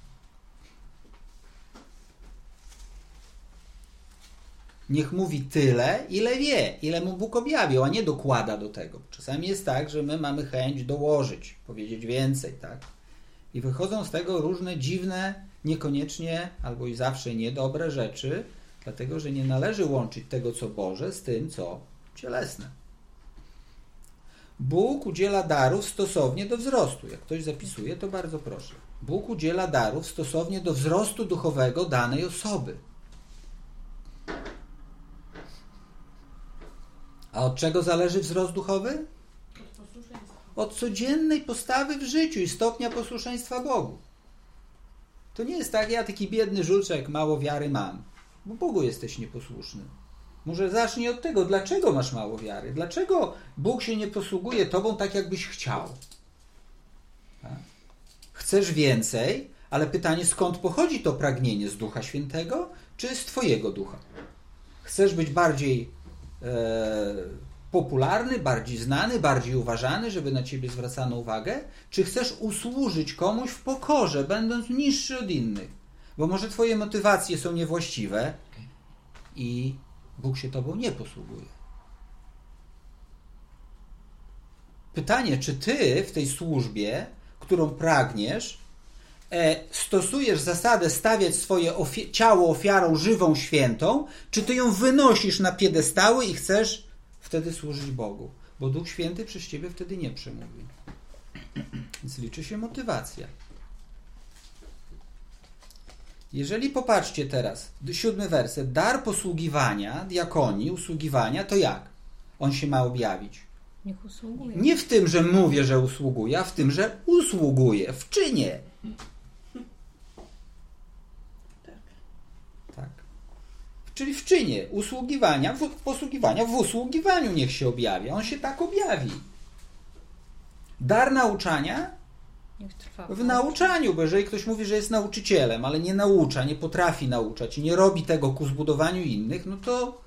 Niech mówi tyle, ile wie, ile mu Bóg objawił, a nie dokłada do tego. Czasami jest tak, że my mamy chęć dołożyć, powiedzieć więcej, tak? I wychodzą z tego różne dziwne, niekoniecznie albo i zawsze niedobre rzeczy, dlatego że nie należy łączyć tego, co Boże, z tym, co cielesne. Bóg udziela darów stosownie do wzrostu. Jak ktoś zapisuje, to bardzo proszę. Bóg udziela darów stosownie do wzrostu duchowego danej osoby. A od czego zależy wzrost duchowy? Od codziennej postawy w życiu i stopnia posłuszeństwa Bogu. To nie jest tak, ja taki biedny żulczek, mało wiary mam. Bo Bogu jesteś nieposłuszny. Może zacznij od tego, dlaczego masz mało wiary? Dlaczego Bóg się nie posługuje tobą tak, jakbyś chciał? Tak? Chcesz więcej, ale pytanie, skąd pochodzi to pragnienie? Z Ducha Świętego, czy z twojego ducha? Chcesz być bardziej popularny, bardziej znany, bardziej uważany, żeby na ciebie zwracano uwagę? Czy chcesz usłużyć komuś w pokorze, będąc niższy od innych? Bo może twoje motywacje są niewłaściwe i Bóg się tobą nie posługuje. Pytanie, czy ty w tej służbie, którą pragniesz, stosujesz zasadę stawiać swoje ciało ofiarą żywą, świętą, czy ty ją wynosisz na piedestały i chcesz wtedy służyć Bogu? Bo Duch Święty przez ciebie wtedy nie przemówi. Więc liczy się motywacja. Jeżeli popatrzcie teraz, 7 werset, dar posługiwania, diakonii, usługiwania, to jak? On się ma objawić. Niech usługuje. Nie w tym, że mówię, że usługuje, a w tym, że usługuje, w czynie. Tak. Czyli w czynie posługiwania, w usługiwaniu niech się objawia. On się tak objawi. Dar nauczania? Niech trwa. W nauczaniu, bo jeżeli ktoś mówi, że jest nauczycielem, ale nie naucza, nie potrafi nauczać i nie robi tego ku zbudowaniu innych, no to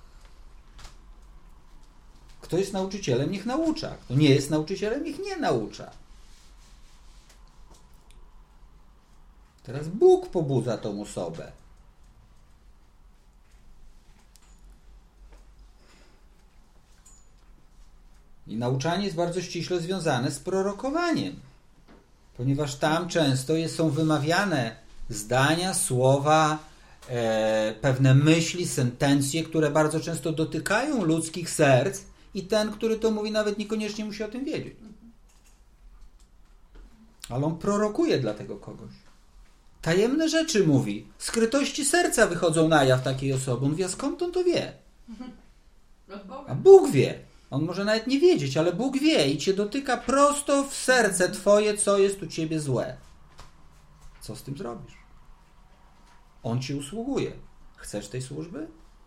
kto jest nauczycielem, niech naucza. Kto nie jest nauczycielem, niech nie naucza. Teraz Bóg pobudza tą osobę. I nauczanie jest bardzo ściśle związane z prorokowaniem. Ponieważ tam często są wymawiane zdania, słowa, pewne myśli, sentencje, które bardzo często dotykają ludzkich serc i ten, który to mówi, nawet niekoniecznie musi o tym wiedzieć. Ale on prorokuje dla tego kogoś. Tajemne rzeczy mówi. Skrytości serca wychodzą na jaw takiej osoby. On mówi, a skąd on to wie? A Bóg wie. On może nawet nie wiedzieć, ale Bóg wie i cię dotyka prosto w serce twoje, co jest u ciebie złe. Co z tym zrobisz? On ci usługuje. Chcesz tej służby?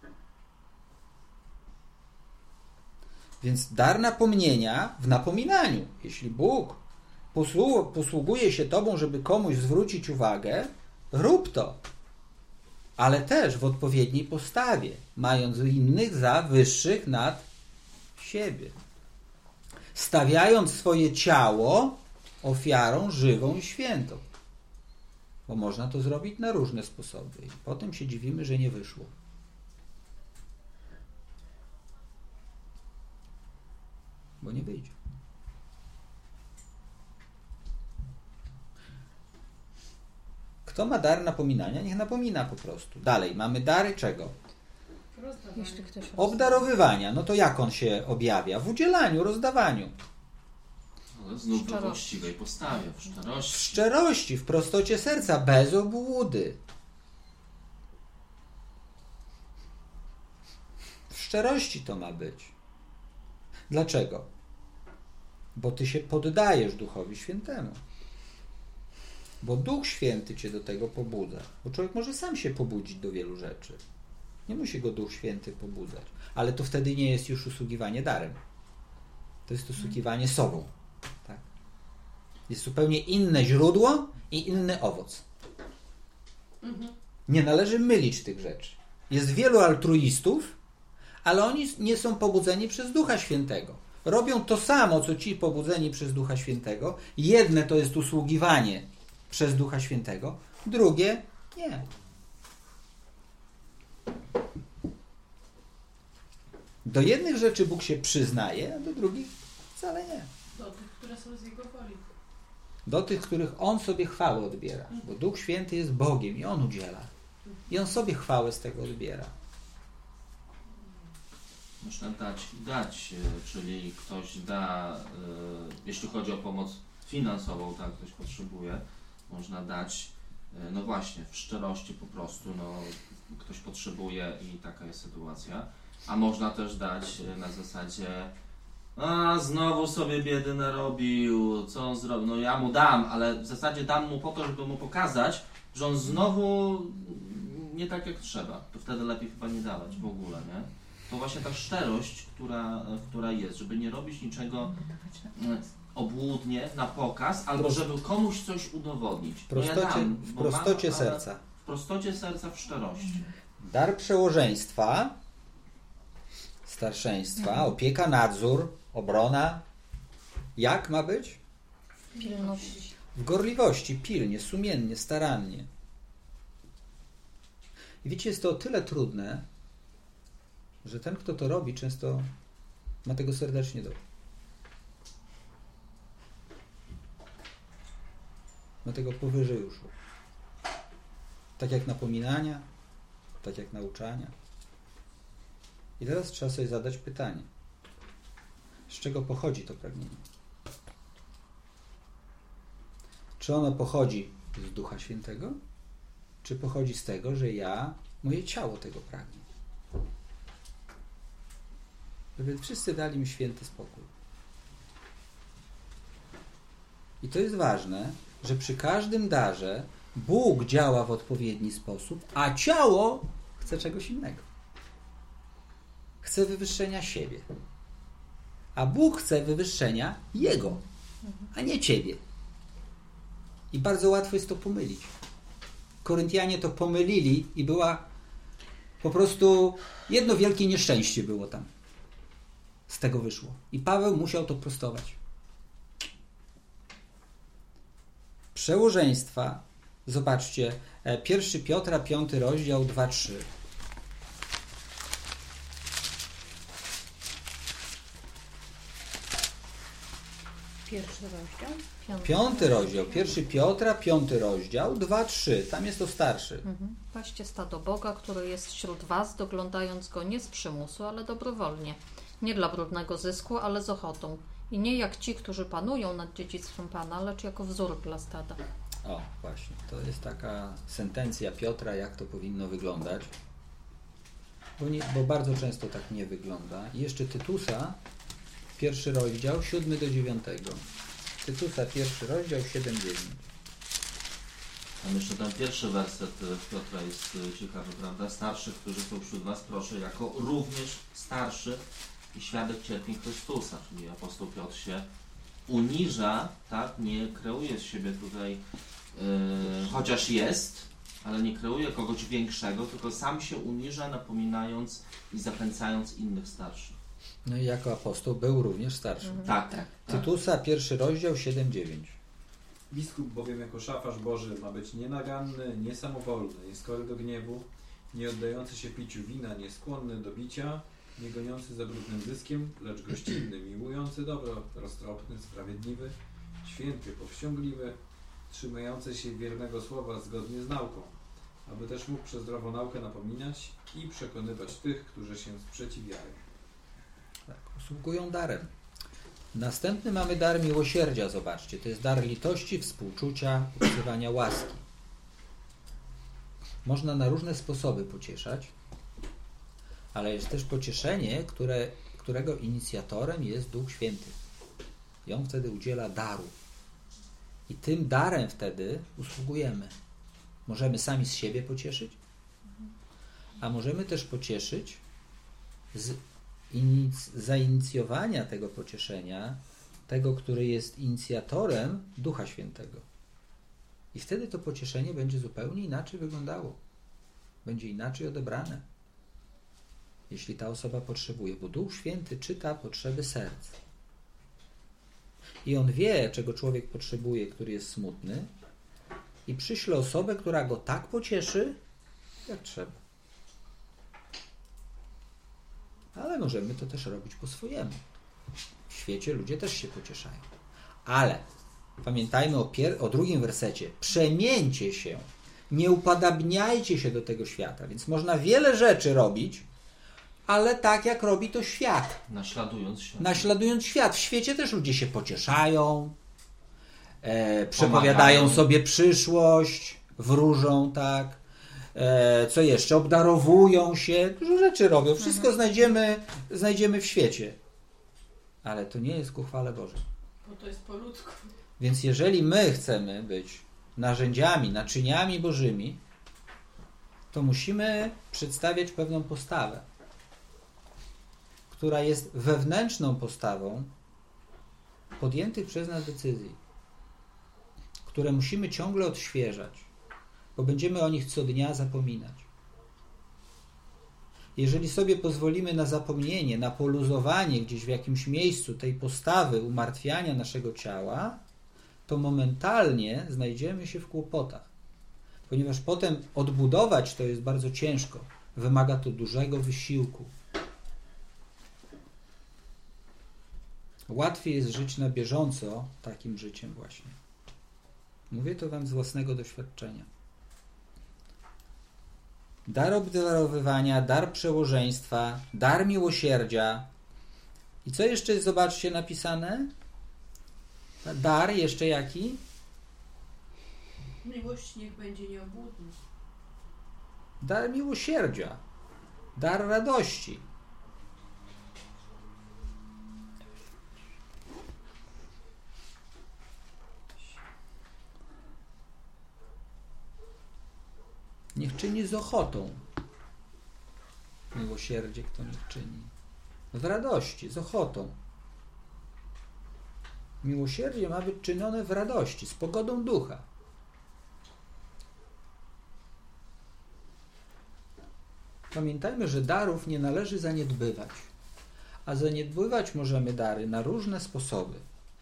Więc dar napomnienia w napominaniu. Jeśli Bóg posługuje się tobą, żeby komuś zwrócić uwagę, rób to. Ale też w odpowiedniej postawie, mając innych za wyższych nad siebie. Stawiając swoje ciało ofiarą żywą i świętą. Bo można to zrobić na różne sposoby. I potem się dziwimy, że nie wyszło. Bo nie wyjdzie. Kto ma dar napominania, niech napomina po prostu. Dalej, mamy dary czego? Jeśli ktoś Obdarowywania. No to jak on się objawia? W udzielaniu, rozdawaniu. Ale znów we właściwej postawie, w szczerości. W szczerości, w prostocie serca, bez obłudy. W szczerości to ma być. Dlaczego? Bo ty się poddajesz Duchowi Świętemu. Bo Duch Święty cię do tego pobudza. Bo człowiek może sam się pobudzić do wielu rzeczy. Nie musi go Duch Święty pobudzać. Ale to wtedy nie jest już usługiwanie darem. To jest osługiwanie sobą. Tak? Jest zupełnie inne źródło i inny owoc. Nie należy mylić tych rzeczy. Jest wielu altruistów, ale oni nie są pobudzeni przez Ducha Świętego. Robią to samo, co ci pobudzeni przez Ducha Świętego. Jedne to jest usługiwanie przez Ducha Świętego, drugie nie. Do jednych rzeczy Bóg się przyznaje, a do drugich wcale nie. Do tych, które są z Jego woli. Do tych, których On sobie chwałę odbiera. Bo Duch Święty jest Bogiem i On udziela. I On sobie chwałę z tego odbiera. Można dać, czyli ktoś da, jeśli chodzi o pomoc finansową, tak, ktoś potrzebuje, można dać, no właśnie, w szczerości po prostu, no, ktoś potrzebuje i taka jest sytuacja. A można też dać na zasadzie, a znowu sobie biedy narobił, co on zrobił, no ja mu dam, ale w zasadzie dam mu po to, żeby mu pokazać, że on znowu nie tak jak trzeba. To wtedy lepiej chyba nie dawać w ogóle, nie? To właśnie ta szczerość, która jest, żeby nie robić niczego obłudnie, na pokaz, albo żeby komuś coś udowodnić. W prostocie serca. W prostocie serca, w szczerości. Dar przełożeństwa, starszeństwa, opieka, nadzór, obrona. Jak ma być? Pilność. W gorliwości, pilnie, sumiennie, starannie. I wiecie, jest to o tyle trudne, że ten, kto to robi, często ma tego serdecznie dość. Ma tego powyżej uszu. Tak jak napominania, tak jak nauczania. I teraz trzeba sobie zadać pytanie. Z czego pochodzi to pragnienie? Czy ono pochodzi z Ducha Świętego? Czy pochodzi z tego, że moje ciało tego pragnie? Żeby wszyscy dali mi święty spokój. I to jest ważne, że przy każdym darze Bóg działa w odpowiedni sposób, a ciało chce czegoś innego. Chce wywyższenia siebie. A Bóg chce wywyższenia Jego, a nie ciebie. I bardzo łatwo jest to pomylić. Koryntianie to pomylili i była po prostu jedno wielkie nieszczęście było tam. Z tego wyszło. I Paweł musiał to prostować. Przełożeństwa, zobaczcie, 1 Piotra, 5 rozdział, 2-3. Pierwszy rozdział. 5 rozdział, 1 Piotra, 5 rozdział, 2-3. Tam jest to starszy. Paście stado Boga, który jest wśród was, doglądając go nie z przymusu, ale dobrowolnie. Nie dla brudnego zysku, ale z ochotą. I nie jak ci, którzy panują nad dziedzictwem Pana, lecz jako wzór dla stada. O, właśnie. To jest taka sentencja Piotra, jak to powinno wyglądać. Bo bardzo często tak nie wygląda. I jeszcze Tytusa, 1 rozdział, 7-9. Tytusa, 1 rozdział, 7-9. Tam jeszcze ten pierwszy werset Piotra jest ciekawy, prawda? Starszych, którzy są wśród was, proszę, jako również starszy i świadek cierpień Chrystusa. Czyli apostoł Piotr się uniża, tak? Nie kreuje z siebie tutaj, chociaż jest, ale nie kreuje kogoś większego, tylko sam się uniża, napominając i zachęcając innych starszych. No i jako apostoł był również starszy. Tak. Tytusa, 1 rozdział, 7-9. Biskup bowiem jako szafarz Boży ma być nienaganny, niesamowolny, nieskory do gniewu, nie oddający się piciu wina, nieskłonny do bicia, nie goniący za brudnym zyskiem, lecz gościnny, miłujący dobro, roztropny, sprawiedliwy, święty, powściągliwy, trzymający się wiernego słowa zgodnie z nauką, aby też mógł przez zdrową naukę napominać i przekonywać tych, którzy się sprzeciwiają. Tak, usługują darem. Następny mamy dar miłosierdzia, zobaczcie. To jest dar litości, współczucia, okazywania łaski. Można na różne sposoby pocieszać, ale jest też pocieszenie, którego inicjatorem jest Duch Święty. I On wtedy udziela daru. I tym darem wtedy usługujemy. Możemy sami z siebie pocieszyć, a możemy też pocieszyć z zainicjowania tego pocieszenia, tego, który jest inicjatorem Ducha Świętego. I wtedy to pocieszenie będzie zupełnie inaczej wyglądało. Będzie inaczej odebrane. Jeśli ta osoba potrzebuje, bo Duch Święty czyta potrzeby serc. I on wie, czego człowiek potrzebuje, który jest smutny, i przyśle osobę, która go tak pocieszy, jak trzeba. Ale możemy to też robić po swojemu. W świecie ludzie też się pocieszają. Ale pamiętajmy o drugim wersecie. Przemieńcie się. Nie upodabniajcie się do tego świata. Więc można wiele rzeczy robić, ale tak jak robi to świat. Naśladując świat. W świecie też ludzie się pocieszają, przepowiadają sobie przyszłość, wróżą, tak. Co jeszcze? Obdarowują się, dużo rzeczy robią. Wszystko znajdziemy w świecie. Ale to nie jest ku chwale Bożej. Bo to jest po ludzku. Więc jeżeli my chcemy być narzędziami, naczyniami Bożymi, to musimy przedstawiać pewną postawę, która jest wewnętrzną postawą podjętych przez nas decyzji, które musimy ciągle odświeżać, bo będziemy o nich co dnia zapominać. Jeżeli sobie pozwolimy na zapomnienie, na poluzowanie gdzieś w jakimś miejscu tej postawy umartwiania naszego ciała, to momentalnie znajdziemy się w kłopotach. Ponieważ potem odbudować to jest bardzo ciężko. Wymaga to dużego wysiłku. Łatwiej jest żyć na bieżąco takim życiem właśnie. Mówię to wam z własnego doświadczenia. Dar obdarowywania, dar przełożeństwa, dar miłosierdzia. I co jeszcze jest, zobaczcie, napisane? Dar jeszcze jaki? Miłość niech będzie nieobłudna. Dar miłosierdzia, dar radości. Niech czyni z ochotą. Miłosierdzie kto niech czyni. W radości, z ochotą. Miłosierdzie ma być czynione w radości, z pogodą ducha. Pamiętajmy, że darów nie należy zaniedbywać. A zaniedbywać możemy dary na różne sposoby.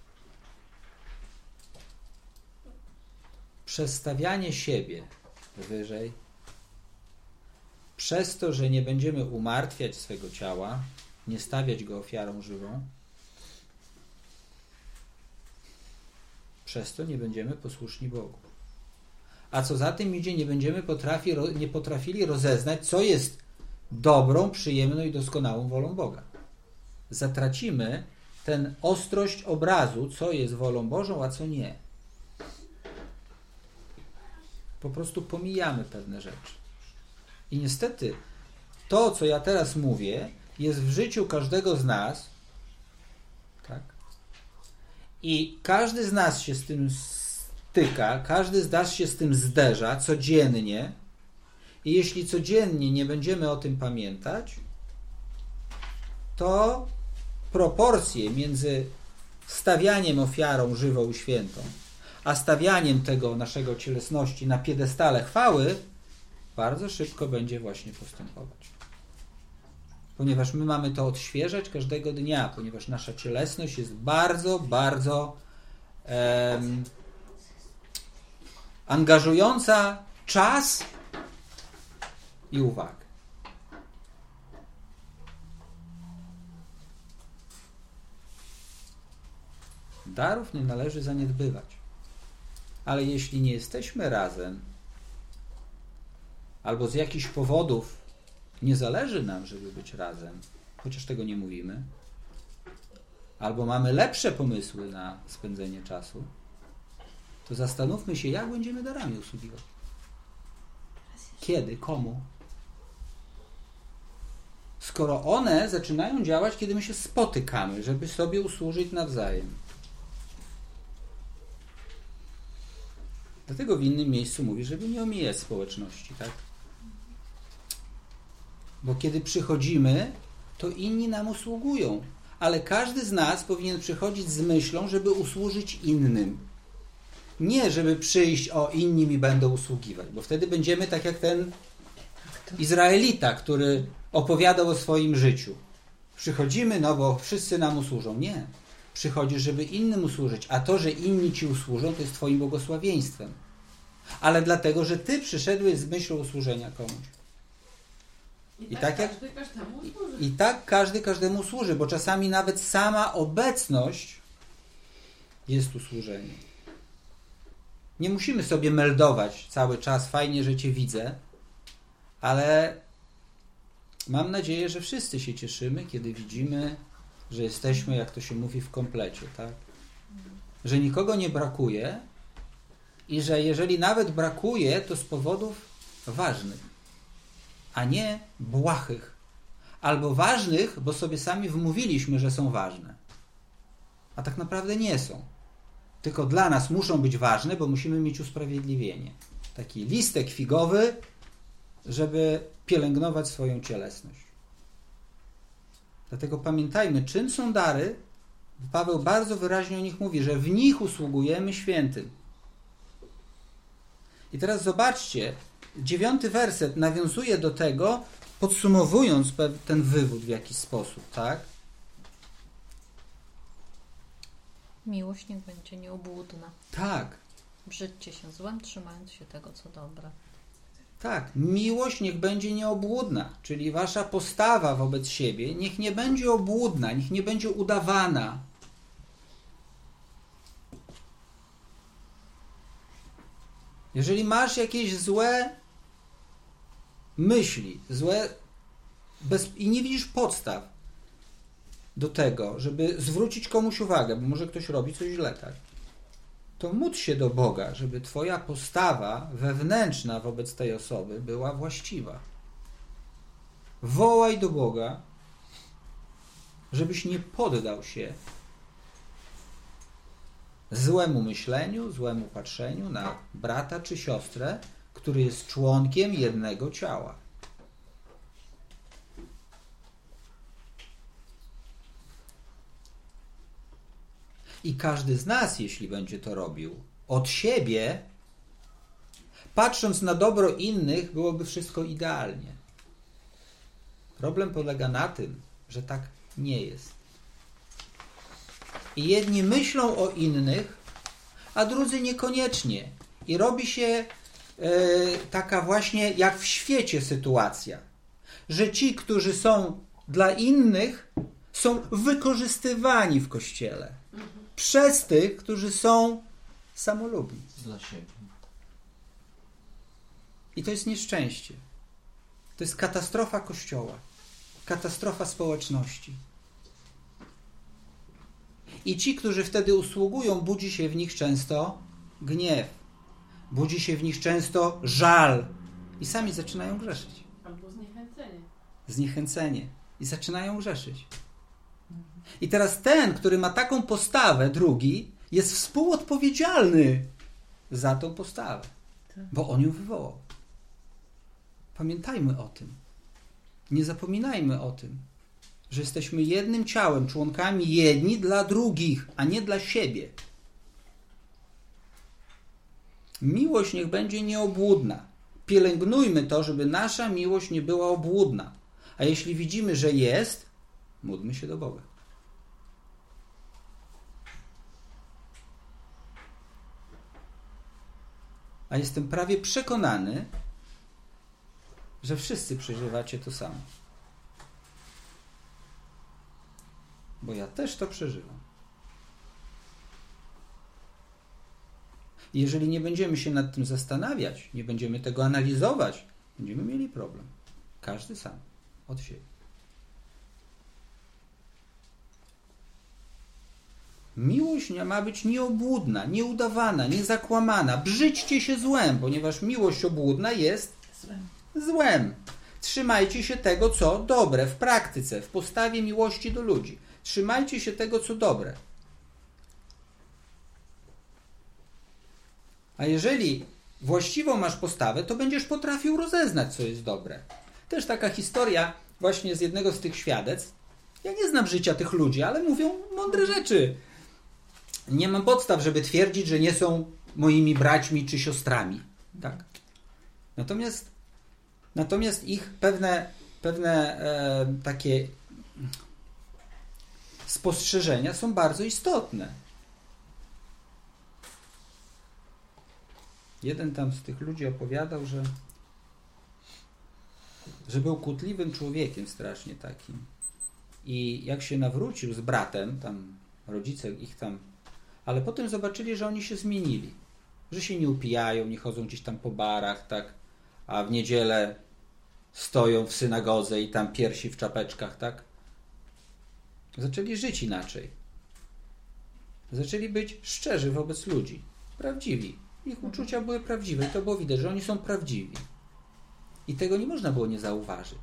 Przestawianie siebie wyżej, przez to, że nie będziemy umartwiać swego ciała, nie stawiać go ofiarą żywą, przez to nie będziemy posłuszni Bogu. A co za tym idzie, nie potrafili rozeznać, co jest dobrą, przyjemną i doskonałą wolą Boga. Zatracimy tę ostrość obrazu, co jest wolą Bożą, a co nie. Po prostu pomijamy pewne rzeczy. I niestety to, co ja teraz mówię, jest w życiu każdego z nas, tak? I każdy z nas się z tym styka, każdy z nas się z tym zderza codziennie. I jeśli codziennie nie będziemy o tym pamiętać, to proporcje między stawianiem ofiarą żywą i świętą, a stawianiem tego naszego cielesności na piedestale chwały bardzo szybko będzie właśnie postępować. Ponieważ my mamy to odświeżać każdego dnia, ponieważ nasza cielesność jest bardzo, bardzo angażująca czas i uwagę. Darów nie należy zaniedbywać. Ale jeśli nie jesteśmy razem, albo z jakichś powodów nie zależy nam, żeby być razem, chociaż tego nie mówimy, albo mamy lepsze pomysły na spędzenie czasu, to zastanówmy się, jak będziemy darami usługiwać. Kiedy? Komu? Skoro one zaczynają działać, kiedy my się spotykamy, żeby sobie usłużyć nawzajem. Dlatego w innym miejscu mówi, żeby nie omijać społeczności, tak? Bo kiedy przychodzimy, to inni nam usługują. Ale każdy z nas powinien przychodzić z myślą, żeby usłużyć innym. Nie, żeby przyjść, inni mi będą usługiwać, bo wtedy będziemy tak jak ten Izraelita, który opowiadał o swoim życiu. Przychodzimy, bo wszyscy nam usłużą. Nie. Przychodzisz, żeby innym usłużyć, a to, że inni ci usłużą, to jest twoim błogosławieństwem. Ale dlatego, że ty przyszedłeś z myślą usłużenia komuś. I tak każdy każdemu służy, bo czasami nawet sama obecność jest usłużeniem. Nie musimy sobie meldować cały czas, fajnie, że cię widzę, ale mam nadzieję, że wszyscy się cieszymy, kiedy widzimy, że jesteśmy, jak to się mówi, w komplecie, tak? Że nikogo nie brakuje i że jeżeli nawet brakuje, to z powodów ważnych, a nie błahych. Albo ważnych, bo sobie sami wmówiliśmy, że są ważne. A tak naprawdę nie są. Tylko dla nas muszą być ważne, bo musimy mieć usprawiedliwienie. Taki listek figowy, żeby pielęgnować swoją cielesność. Dlatego pamiętajmy, czym są dary. Paweł bardzo wyraźnie o nich mówi, że w nich usługujemy świętym. I teraz zobaczcie, 9 werset nawiązuje do tego, podsumowując ten wywód w jakiś sposób, tak? Miłość niech będzie nieobłudna. Tak. Brzydźcie się złem, trzymając się tego, co dobre. Tak, miłość niech będzie nieobłudna, czyli wasza postawa wobec siebie niech nie będzie obłudna, niech nie będzie udawana. Jeżeli masz jakieś złe myśli, i nie widzisz podstaw do tego, żeby zwrócić komuś uwagę, bo może ktoś robi coś źle, tak? To módl się do Boga, żeby twoja postawa wewnętrzna wobec tej osoby była właściwa. Wołaj do Boga, żebyś nie poddał się złemu myśleniu, złemu patrzeniu na brata czy siostrę, który jest członkiem jednego ciała. I każdy z nas, jeśli będzie to robił od siebie, patrząc na dobro innych, byłoby wszystko idealnie. Problem polega na tym, że tak nie jest. I jedni myślą o innych, a drudzy niekoniecznie. I robi się taka właśnie jak w świecie sytuacja, że ci, którzy są dla innych, są wykorzystywani w Kościele przez tych, którzy są samolubni. Dla siebie. I to jest nieszczęście. To jest katastrofa Kościoła. Katastrofa społeczności. I ci, którzy wtedy usługują, budzi się w nich często gniew. Budzi się w nich często żal. I sami zaczynają grzeszyć. Albo zniechęcenie. Zniechęcenie. I zaczynają grzeszyć. I teraz ten, który ma taką postawę, drugi, jest współodpowiedzialny za tą postawę. Bo on ją wywołał. Pamiętajmy o tym. Nie zapominajmy o tym, że jesteśmy jednym ciałem, członkami jedni dla drugich, a nie dla siebie. Miłość niech będzie nieobłudna. Pielęgnujmy to, żeby nasza miłość nie była obłudna. A jeśli widzimy, że jest, módlmy się do Boga. A jestem prawie przekonany, że wszyscy przeżywacie to samo. Bo ja też to przeżywam. I jeżeli nie będziemy się nad tym zastanawiać, nie będziemy tego analizować, będziemy mieli problem. Każdy sam, od siebie. Miłość ma być nieobłudna, nieudawana, niezakłamana. Brzydźcie się złem, ponieważ miłość obłudna jest złem. Trzymajcie się tego, co dobre w praktyce, w postawie miłości do ludzi. Trzymajcie się tego, co dobre. A jeżeli właściwą masz postawę, to będziesz potrafił rozeznać, co jest dobre. Też taka historia, właśnie z jednego z tych świadectw. Ja nie znam życia tych ludzi, ale mówią mądre rzeczy. Nie mam podstaw, żeby twierdzić, że nie są moimi braćmi czy siostrami. Tak? Natomiast ich pewne takie spostrzeżenia są bardzo istotne. Jeden tam z tych ludzi opowiadał, że był kłótliwym człowiekiem strasznie takim. I jak się nawrócił z bratem, tam rodzice ich tam, ale potem zobaczyli, że oni się zmienili. Że się nie upijają, nie chodzą gdzieś tam po barach, tak, a w niedzielę stoją w synagodze i tam piersi w czapeczkach, tak. Zaczęli żyć inaczej. Zaczęli być szczerzy wobec ludzi. Prawdziwi. Ich uczucia były prawdziwe i to było widać, że oni są prawdziwi. I tego nie można było nie zauważyć.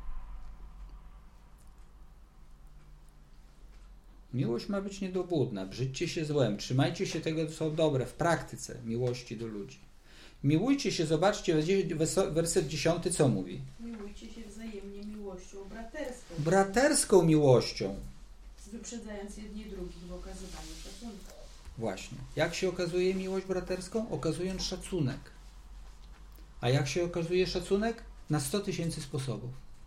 Miłość ma być niedobłudna. Brzydźcie się złem. Trzymajcie się tego, co dobre w praktyce miłości do ludzi. Miłujcie się, zobaczcie, werset 10 co mówi? Miłujcie się wzajemnie miłością braterską. Braterską miłością. Wyprzedzając jedni drugich w okazywaniu szacunku. Właśnie. Jak się okazuje miłość braterską? Okazując szacunek. A jak się okazuje szacunek? Na 100 000 sposobów.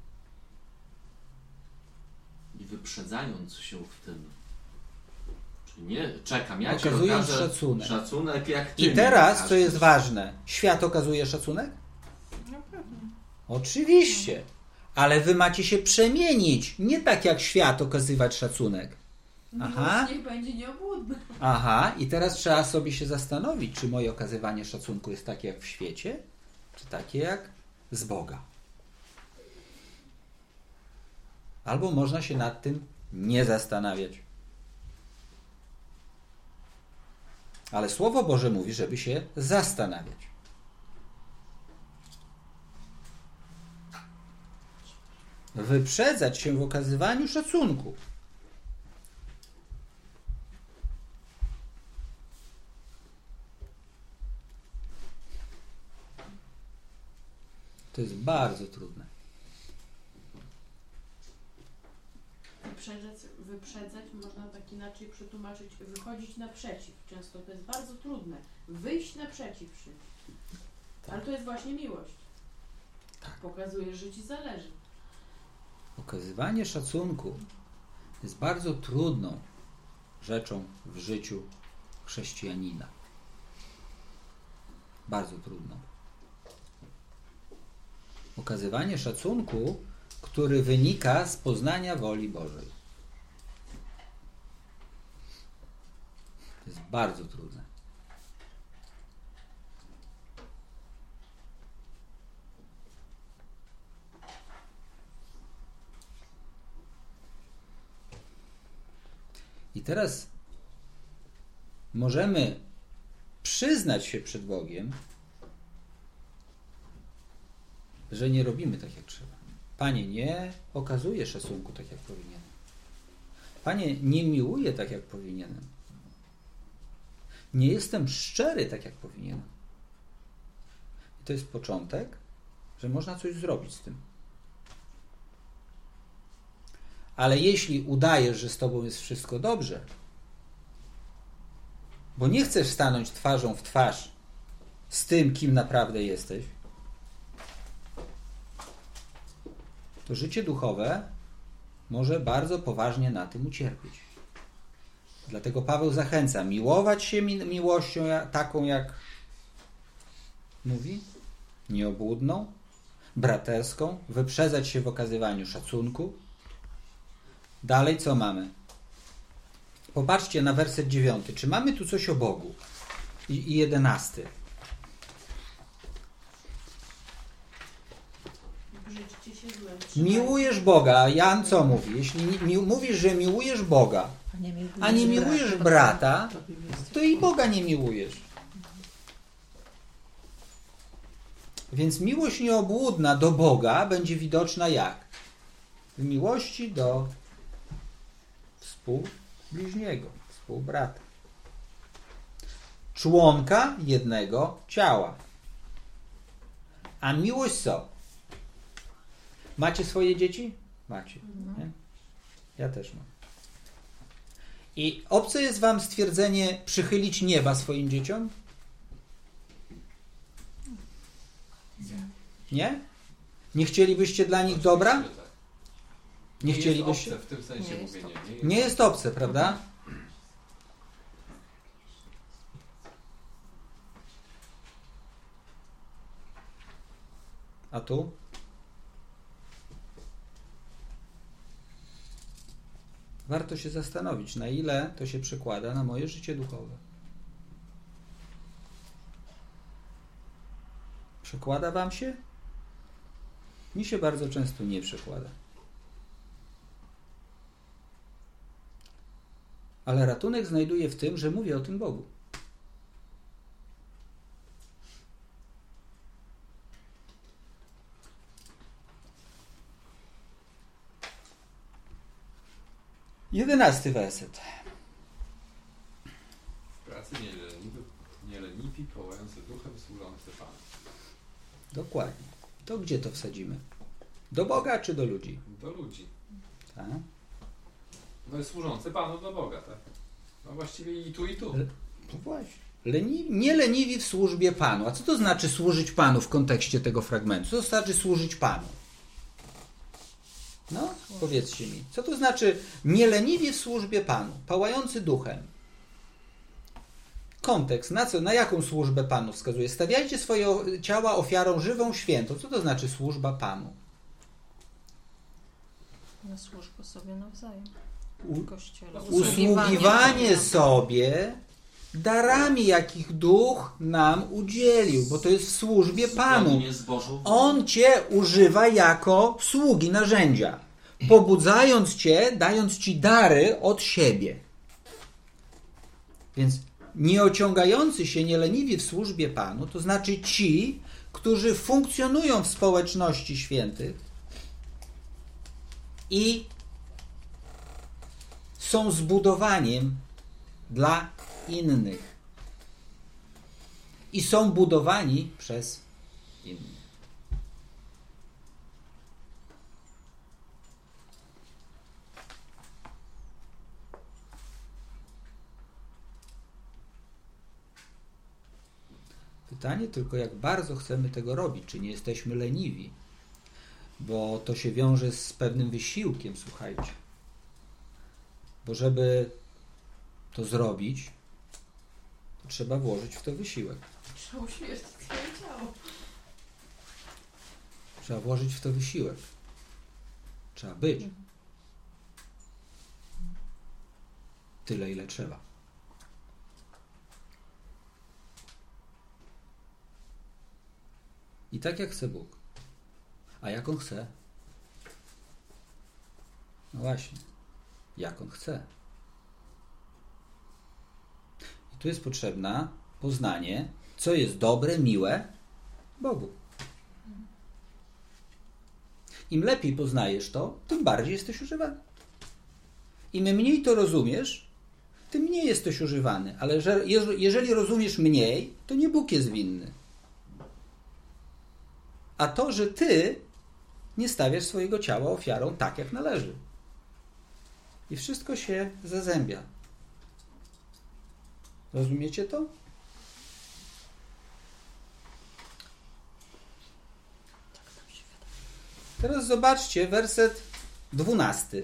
I wyprzedzając się w tym. Czyli nie czekam, ja okazując ci okażę szacunek. Jak ty I teraz, mi co jest ważne, świat okazuje szacunek? No pewnie. Oczywiście. Ale wy macie się przemienić. Nie tak jak świat okazywać szacunek. Aha. Niech będzie nieobłudny. Aha. I teraz trzeba sobie się zastanowić, czy moje okazywanie szacunku jest takie jak w świecie, czy takie jak z Boga. Albo można się nad tym nie zastanawiać. Ale Słowo Boże mówi, żeby się zastanawiać. Wyprzedzać się w okazywaniu szacunku. To jest bardzo trudne. Wyprzedzać można tak inaczej przetłumaczyć, wychodzić naprzeciw. Często to jest bardzo trudne. Wyjść naprzeciw czymś. Tak. Ale to jest właśnie miłość. Tak. Pokazuje, że ci zależy. Okazywanie szacunku jest bardzo trudną rzeczą w życiu chrześcijanina. Bardzo trudną. Okazywanie szacunku, który wynika z poznania woli Bożej. To jest bardzo trudne. I teraz możemy przyznać się przed Bogiem, że nie robimy tak, jak trzeba. Panie, nie okazuję szacunku tak, jak powinienem. Panie, nie miłuję tak, jak powinienem. Nie jestem szczery tak, jak powinienem. I to jest początek, że można coś zrobić z tym. Ale jeśli udajesz, że z tobą jest wszystko dobrze, bo nie chcesz stanąć twarzą w twarz z tym, kim naprawdę jesteś, to życie duchowe może bardzo poważnie na tym ucierpieć. Dlatego Paweł zachęca miłować się miłością taką, jak mówi, nieobłudną, braterską, wyprzedzać się w okazywaniu szacunku. Dalej co mamy? Popatrzcie na werset 9. Czy mamy tu coś o Bogu? I 11. Miłujesz Boga. A Jan co mówi? Jeśli mówisz, że miłujesz Boga, a nie miłujesz brata, to i Boga nie miłujesz. Więc miłość nieobłudna do Boga będzie widoczna jak? W miłości do współbliźniego, współbrata. Członka jednego ciała. A miłość co? Macie swoje dzieci? Macie. Nie? Ja też mam. I obce jest wam stwierdzenie przychylić nieba swoim dzieciom? Nie? Nie chcielibyście dla nich dobra? Nie chcielibyście? Jest obce w tym sensie mówienie. Nie jest obce, prawda? A tu? Warto się zastanowić, na ile to się przekłada na moje życie duchowe. Przekłada wam się? Mi się bardzo często nie przekłada. Ale ratunek znajduję w tym, że mówię o tym Bogu. 11 werset. W pracy nie leniwi, połający duchem, służący Panu. Dokładnie. To gdzie to wsadzimy? Do Boga czy do ludzi? Do ludzi. Tak? No i służący Panu do Boga, tak? No właściwie i tu, i tu. No właśnie. Nie leniwi w służbie Panu. A co to znaczy służyć Panu w kontekście tego fragmentu? Co to znaczy służyć Panu? No, powiedzcie mi. Co to znaczy nie leniwi w służbie Panu? Pałający duchem. Kontekst. Na jaką służbę Panu wskazuje? Stawiajcie swoje ciała ofiarą żywą, świętą. Co to znaczy służba Panu? Na służbę sobie nawzajem. W Kościele. Usługiwanie sobie darami, jakich Duch nam udzielił, bo to jest w służbie Panu. On Cię używa jako sługi, narzędzia, pobudzając Cię, dając Ci dary od siebie. Więc nieociągający się, nieleniwi w służbie Panu, to znaczy ci, którzy funkcjonują w społeczności świętych i są zbudowaniem dla innych. I są budowani przez innych. Pytanie tylko, jak bardzo chcemy tego robić, czy nie jesteśmy leniwi, bo to się wiąże z pewnym wysiłkiem, słuchajcie. Bo żeby to zrobić, to trzeba włożyć w to wysiłek. Trzeba uśmiercić swoje ciało. Trzeba włożyć w to wysiłek. Trzeba być. Tyle, ile trzeba. I tak jak chce Bóg. A jak On chce? No właśnie. Jak On chce. I tu jest potrzebne poznanie, co jest dobre, miłe Bogu. Im lepiej poznajesz to, tym bardziej jesteś używany. Im mniej to rozumiesz, tym mniej jesteś używany. Ale jeżeli rozumiesz mniej, to nie Bóg jest winny. A to, że ty nie stawiasz swojego ciała ofiarą tak, jak należy. I wszystko się zazębia. Rozumiecie to? Teraz zobaczcie werset 12.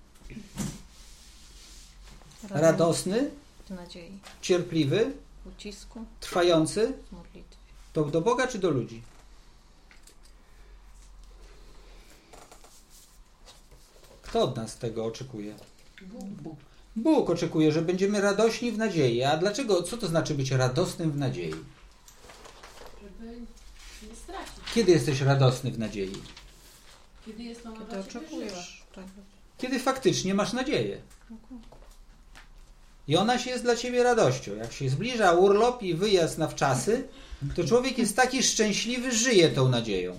Radosny, w nadziei, cierpliwy, w ucisku, trwający. w modlitwie. To do Boga czy do ludzi? Kto od nas tego oczekuje? Bóg oczekuje, że będziemy radośni w nadziei. A dlaczego? Co to znaczy być radosnym w nadziei? Żeby nie stracić. Kiedy jesteś radosny w nadziei? Kiedy jest to Kiedy dla Ciebie oczekujesz żywe. czegoś. Kiedy faktycznie masz nadzieję. I ona się jest dla ciebie radością. Jak się zbliża urlop i wyjazd na wczasy, to człowiek jest taki szczęśliwy, żyje tą nadzieją.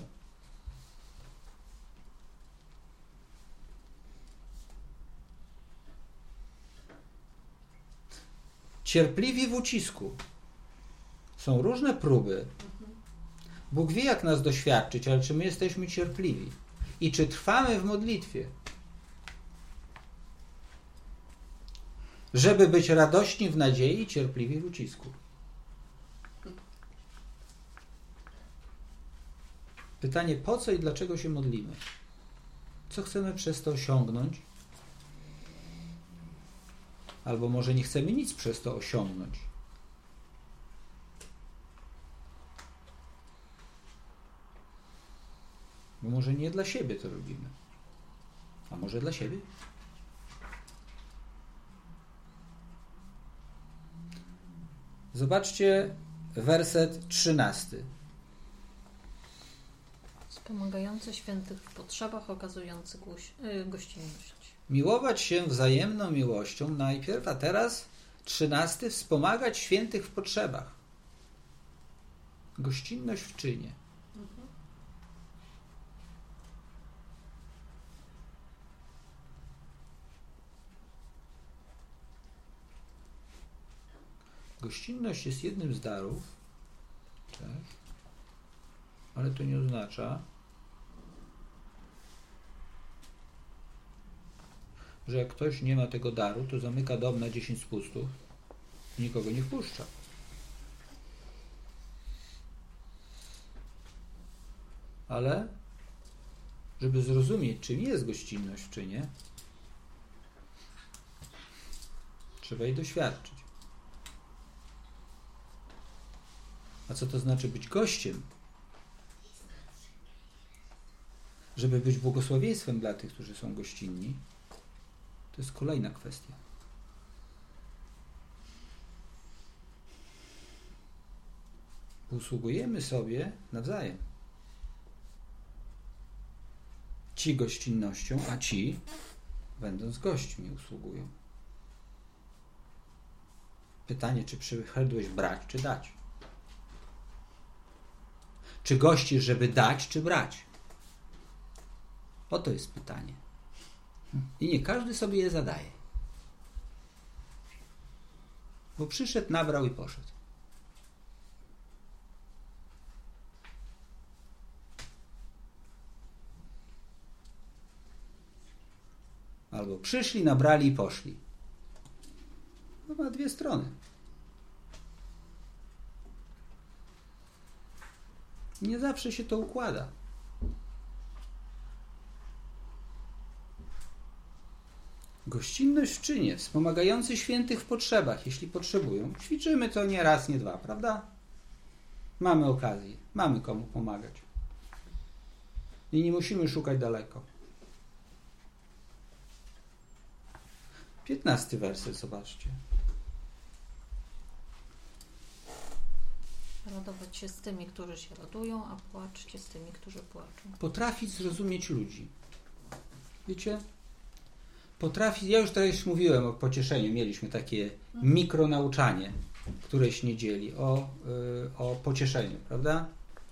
Cierpliwi w ucisku. Są różne próby. Bóg wie, jak nas doświadczyć, ale czy my jesteśmy cierpliwi? i czy trwamy w modlitwie, żeby być radośni w nadziei i cierpliwi w ucisku. Pytanie, po co i dlaczego się modlimy? Co chcemy przez to osiągnąć? Albo może nie chcemy nic przez to osiągnąć. Bo może nie dla siebie to robimy. A może dla siebie? Zobaczcie werset 13. Wspomagający świętych w potrzebach, okazujący gościnność. Miłować się wzajemną miłością najpierw, a teraz 13. Wspomagać świętych w potrzebach. Gościnność w czynie. Gościnność jest jednym z darów, tak? Ale to nie oznacza, że jak ktoś nie ma tego daru, to zamyka dom na 10 spustów i nikogo nie wpuszcza. Ale żeby zrozumieć, czym jest gościnność w czynie, trzeba jej doświadczyć. A co to znaczy być gościem? Żeby być błogosławieństwem dla tych, którzy są gościnni, to jest kolejna kwestia. Usługujemy sobie nawzajem. Ci gościnnością, a ci, będąc gośćmi, usługują. Pytanie, czy przyszedłeś brać, czy dać? Czy gościsz, żeby dać, czy brać? Oto jest pytanie. I nie każdy sobie je zadaje. Bo przyszedł, nabrał i poszedł. Albo przyszli, nabrali i poszli. To ma dwie strony. Nie zawsze się to układa. Gościnność w czynie, wspomagający świętych w potrzebach, jeśli potrzebują. Ćwiczymy to nie raz, nie dwa, prawda? Mamy okazję, mamy komu pomagać. I nie musimy szukać daleko. 15 werset, zobaczcie. Radować się z tymi, którzy się radują, a płaczcie z tymi, którzy płaczą. Potrafić zrozumieć ludzi. Wiecie? Ja już teraz mówiłem o pocieszeniu. Mieliśmy takie mikronauczanie którejś niedzieli o pocieszeniu, prawda?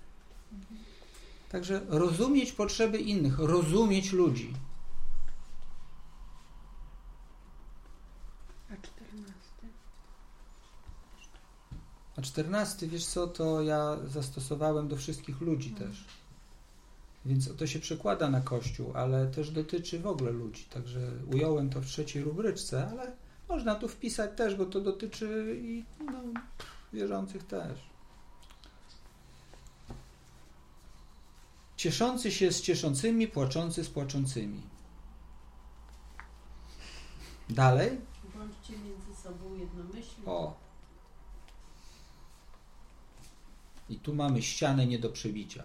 Także rozumieć potrzeby innych, rozumieć ludzi. A 14, wiesz co, to ja zastosowałem do wszystkich ludzi też. Więc to się przekłada na Kościół, ale też dotyczy w ogóle ludzi. Także ująłem to w 3. rubryczce, ale można tu wpisać też, bo to dotyczy i wierzących też. Cieszący się z cieszącymi, płaczący z płaczącymi. Dalej. Bądźcie między sobą jednomyślni. O. I tu mamy ścianę nie do przebicia.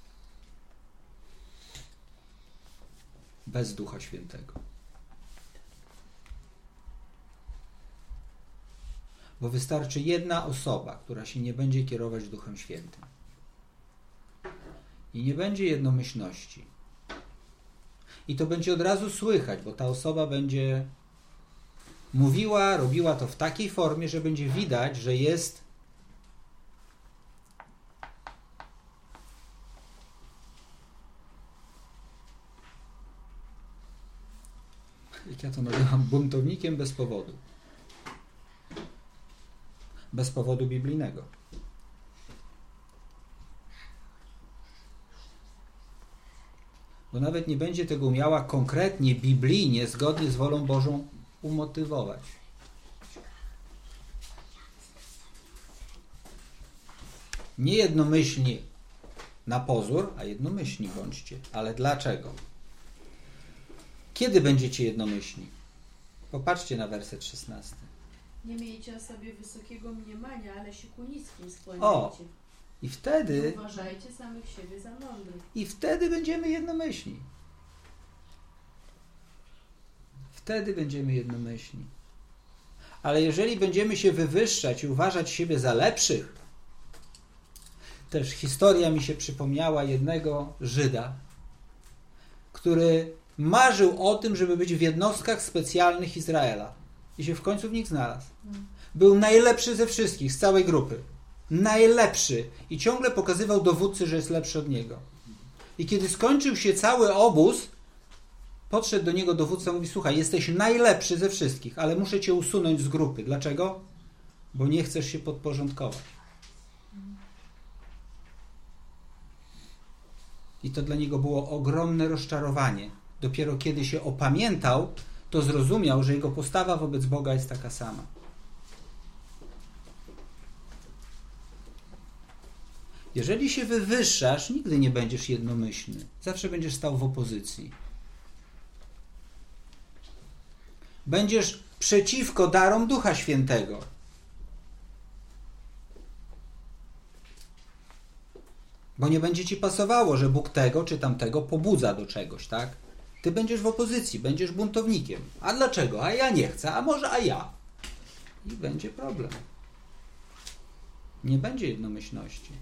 Bez Ducha Świętego. Bo wystarczy jedna osoba, która się nie będzie kierować Duchem Świętym. I nie będzie jednomyślności. I to będzie od razu słychać, bo ta osoba będzie mówiła, robiła to w takiej formie, że będzie widać, że jest jak ja to nazywam, buntownikiem bez powodu. Bez powodu biblijnego. bo nawet nie będzie tego umiała konkretnie, biblijnie, zgodnie z wolą Bożą umotywować. Nie jednomyślni na pozór, a jednomyślni bądźcie. Ale dlaczego? Kiedy będziecie jednomyślni? Popatrzcie na werset 16. Nie miejcie o sobie wysokiego mniemania, ale się ku niskim skłaniajcie. I wtedy... Nie uważajcie samych siebie za mądrych. I wtedy będziemy jednomyślni. Wtedy będziemy jednomyślni. Ale jeżeli będziemy się wywyższać i uważać siebie za lepszych, też historia mi się przypomniała jednego Żyda, który marzył o tym, żeby być w jednostkach specjalnych Izraela. I się w końcu w nich znalazł. Był najlepszy ze wszystkich, z całej grupy. Najlepszy. I ciągle pokazywał dowódcy, że jest lepszy od niego. I kiedy skończył się cały obóz, podszedł do niego dowódca i mówi: słuchaj, jesteś najlepszy ze wszystkich, ale muszę cię usunąć z grupy. Dlaczego? Bo nie chcesz się podporządkować. I to dla niego było ogromne rozczarowanie. Dopiero kiedy się opamiętał, to zrozumiał, że jego postawa wobec Boga jest taka sama. Jeżeli się wywyższasz, nigdy nie będziesz jednomyślny. Zawsze będziesz stał w opozycji. Będziesz przeciwko darom Ducha Świętego. Bo nie będzie ci pasowało, że Bóg tego czy tamtego pobudza do czegoś, tak? Ty będziesz w opozycji, będziesz buntownikiem. A dlaczego? A ja nie chcę, a może a ja. I będzie problem. Nie będzie jednomyślności.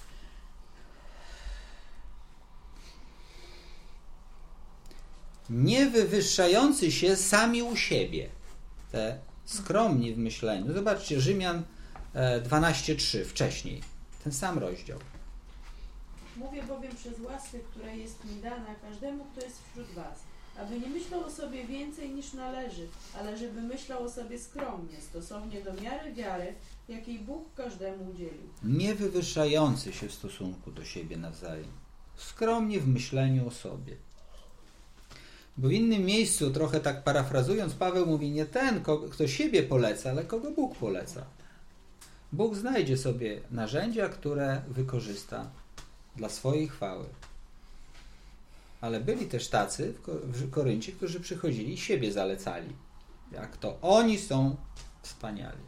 Nie wywyższający się sami u siebie. Te skromni w myśleniu. Zobaczcie, Rzymian 12:3 wcześniej. Ten sam rozdział. Mówię bowiem przez łaskę, która jest mi dana każdemu, kto jest wśród was, aby nie myślał o sobie więcej niż należy, ale żeby myślał o sobie skromnie, stosownie do miary wiary, jakiej Bóg każdemu udzielił. Nie wywyższający się w stosunku do siebie nawzajem. Skromnie w myśleniu o sobie. Bo w innym miejscu, trochę tak parafrazując, Paweł mówi: nie ten, kto siebie poleca, ale kogo Bóg poleca. Bóg znajdzie sobie narzędzia, które wykorzysta dla swojej chwały. Ale byli też tacy w Koryncie, którzy przychodzili i siebie zalecali. Jak to oni są wspaniali.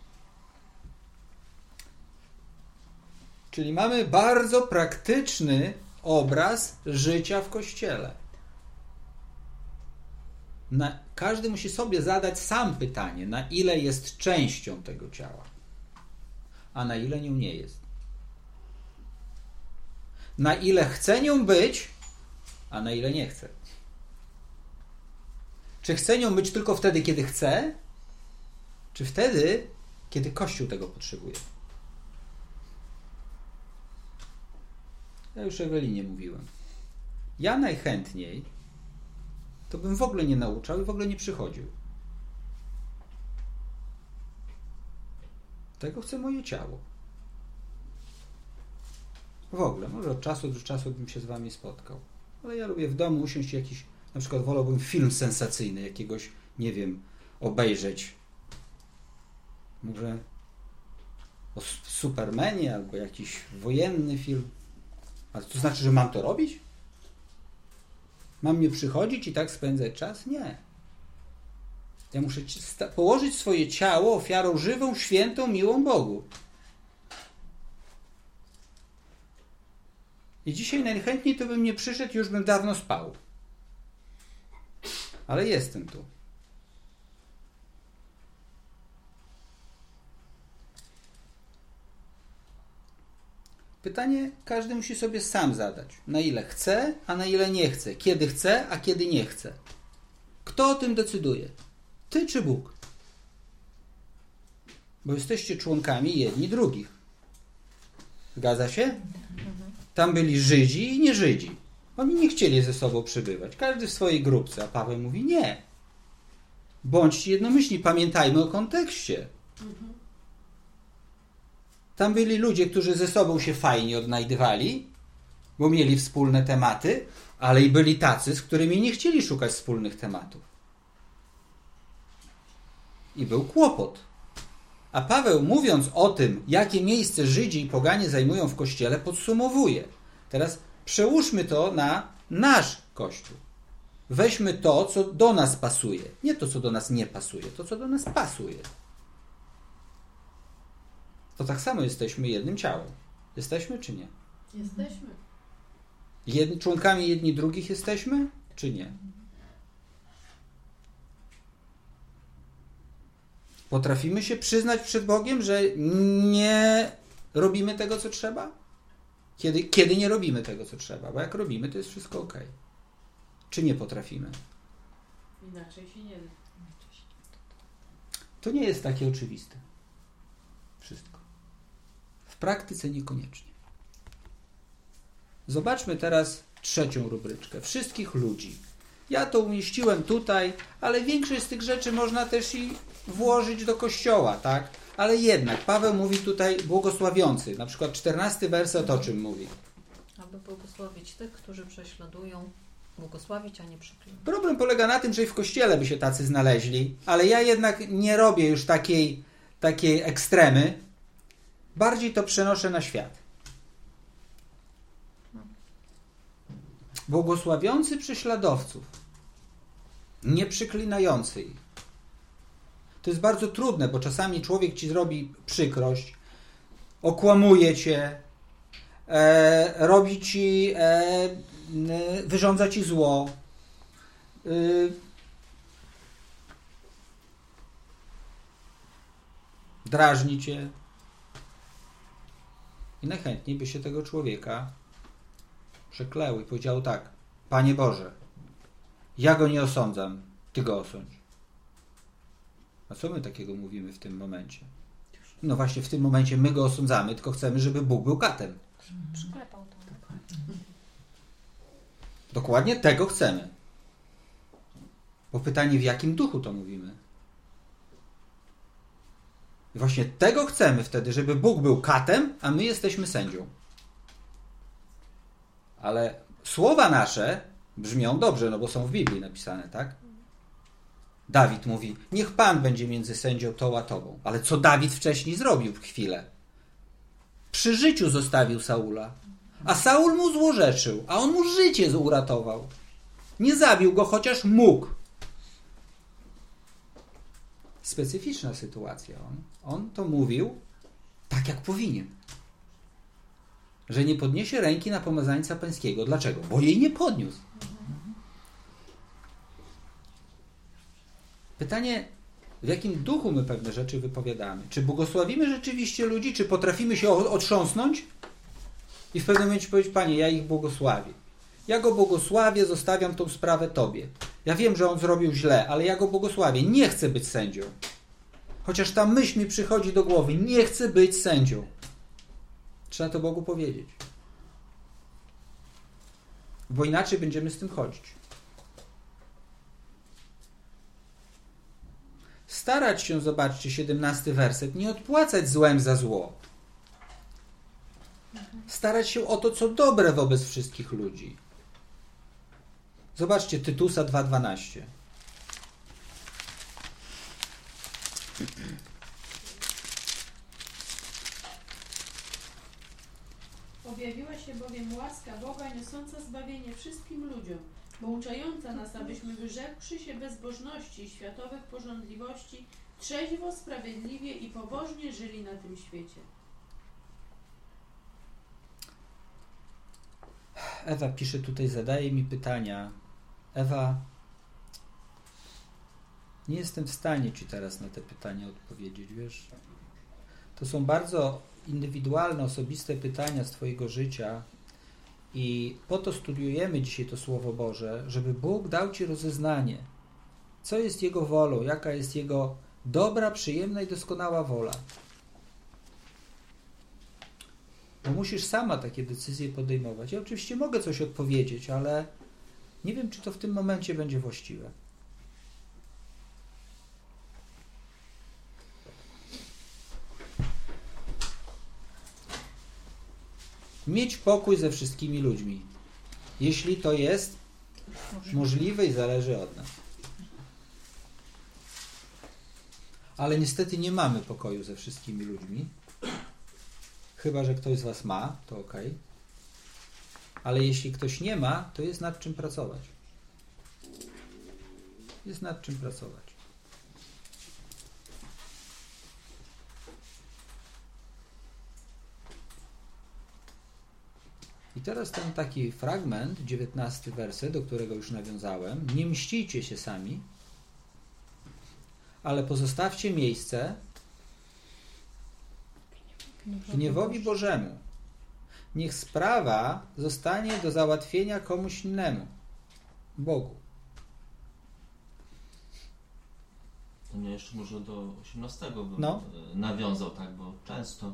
Czyli mamy bardzo praktyczny obraz życia w Kościele. Każdy musi sobie zadać sam pytanie, na ile jest częścią tego ciała, a na ile nią nie jest. Na ile chce nią być, a na ile nie chce. Czy chce nią być tylko wtedy, kiedy chce, czy wtedy, kiedy Kościół tego potrzebuje? Ja już Ewelinie mówiłem. Ja najchętniej to bym w ogóle nie nauczał i w ogóle nie przychodził. Tego chce moje ciało. W ogóle, może od czasu do czasu bym się z wami spotkał. Ale ja lubię w domu usiąść jakiś, na przykład wolałbym film sensacyjny, jakiegoś, nie wiem, obejrzeć. Może o Supermanie albo jakiś wojenny film. Ale to znaczy, że mam to robić? Mam nie przychodzić i tak spędzać czas? Nie. Ja muszę położyć swoje ciało ofiarą żywą, świętą, miłą Bogu. I dzisiaj najchętniej to bym nie przyszedł, już bym dawno spał. Ale jestem tu. Pytanie każdy musi sobie sam zadać. Na ile chce, a na ile nie chce. Kiedy chce, a kiedy nie chce. Kto o tym decyduje? Ty czy Bóg? Bo jesteście członkami jedni drugich. Zgadza się? Tam byli Żydzi i nie Żydzi. Oni nie chcieli ze sobą przybywać. Każdy w swojej grupce. A Paweł mówi: nie. Bądźcie jednomyślni. Pamiętajmy o kontekście. Tam byli ludzie, którzy ze sobą się fajnie odnajdywali, bo mieli wspólne tematy, ale i byli tacy, z którymi nie chcieli szukać wspólnych tematów. I był kłopot. A Paweł, mówiąc o tym, jakie miejsce Żydzi i poganie zajmują w Kościele, podsumowuje. Teraz przełóżmy to na nasz Kościół. Weźmy to, co do nas pasuje. Nie to, co do nas nie pasuje. To, co do nas pasuje. To tak samo jesteśmy jednym ciałem. Jesteśmy czy nie? Jesteśmy. Członkami jedni drugich jesteśmy, czy nie? Potrafimy się przyznać przed Bogiem, że nie robimy tego, co trzeba? Kiedy nie robimy tego, co trzeba? Bo jak robimy, to jest wszystko ok. Czy nie potrafimy? Inaczej się nie da. To nie jest takie oczywiste. Wszystko. W praktyce niekoniecznie. Zobaczmy teraz trzecią rubryczkę. Wszystkich ludzi. Ja to umieściłem tutaj, ale większość z tych rzeczy można też i włożyć do Kościoła, tak? Ale jednak Paweł mówi tutaj błogosławiący. Na przykład 14 werset o czym mówi? Aby błogosławić tych, którzy prześladują, błogosławić, a nie przeklinać. Problem polega na tym, że i w Kościele by się tacy znaleźli, ale ja jednak nie robię już takiej ekstremy. Bardziej to przenoszę na świat. Błogosławiący prześladowców, nie przyklinający ich. To jest bardzo trudne, bo czasami człowiek ci zrobi przykrość, okłamuje cię, robi ci, wyrządza ci zło, drażni cię i najchętniej by się tego człowieka przeklęł i powiedział tak: Panie Boże, ja go nie osądzam, Ty go osądź. A co my takiego mówimy w tym momencie? No właśnie w tym momencie my go osądzamy, tylko chcemy, żeby Bóg był katem. Przyklepał to. Dokładnie tego chcemy. Bo pytanie, w jakim duchu to mówimy? I właśnie tego chcemy wtedy, żeby Bóg był katem, a my jesteśmy sędzią. Ale słowa nasze brzmią dobrze, no bo są w Biblii napisane, tak? Dawid mówi, niech Pan będzie między sędzią tą a tobą. Ale co Dawid wcześniej zrobił w chwilę? Przy życiu zostawił Saula. A Saul mu złorzeczył, a on mu życie uratował. Nie zabił go, chociaż mógł. Specyficzna sytuacja. On to mówił tak, jak powinien. Że nie podniesie ręki na pomazańca pańskiego. Dlaczego? Bo jej nie podniósł. Pytanie, w jakim duchu my pewne rzeczy wypowiadamy? Czy błogosławimy rzeczywiście ludzi, czy potrafimy się otrząsnąć i w pewnym momencie powiedzieć, Panie, ja ich błogosławię. Ja go błogosławię, zostawiam tą sprawę Tobie. Ja wiem, że on zrobił źle, ale ja go błogosławię. Nie chcę być sędzią. Chociaż ta myśl mi przychodzi do głowy. Nie chcę być sędzią. Trzeba to Bogu powiedzieć. Bo inaczej będziemy z tym chodzić. Starać się, zobaczcie, 17 werset, nie odpłacać złem za zło. Starać się o to, co dobre wobec wszystkich ludzi. Zobaczcie Tytusa 2:12. Objawiła się bowiem łaska Boga niosąca zbawienie wszystkim ludziom, pouczająca nas, abyśmy wyrzekłszy się bezbożności i światowych pożądliwości, trzeźwo, sprawiedliwie i pobożnie żyli na tym świecie. Ewa pisze tutaj, zadaje mi pytania. Ewa, nie jestem w stanie Ci teraz na te pytania odpowiedzieć, wiesz? To są bardzo indywidualne, osobiste pytania z Twojego życia i po to studiujemy dzisiaj to Słowo Boże, żeby Bóg dał Ci rozeznanie, co jest Jego wolą, jaka jest Jego dobra, przyjemna i doskonała wola. Bo musisz sama takie decyzje podejmować. Ja oczywiście mogę coś odpowiedzieć, ale nie wiem, czy to w tym momencie będzie właściwe. Mieć pokój ze wszystkimi ludźmi. Jeśli to jest możliwe i zależy od nas. Ale niestety nie mamy pokoju ze wszystkimi ludźmi. Chyba że ktoś z was ma, to ok. Ale jeśli ktoś nie ma, to jest nad czym pracować. Jest nad czym pracować. I teraz ten taki fragment, 19 werset, do którego już nawiązałem. Nie mścicie się sami, ale pozostawcie miejsce gniewowi Bożemu. Niech sprawa zostanie do załatwienia komuś innemu. Bogu. To mnie jeszcze może do 18 bym nawiązał, tak, bo często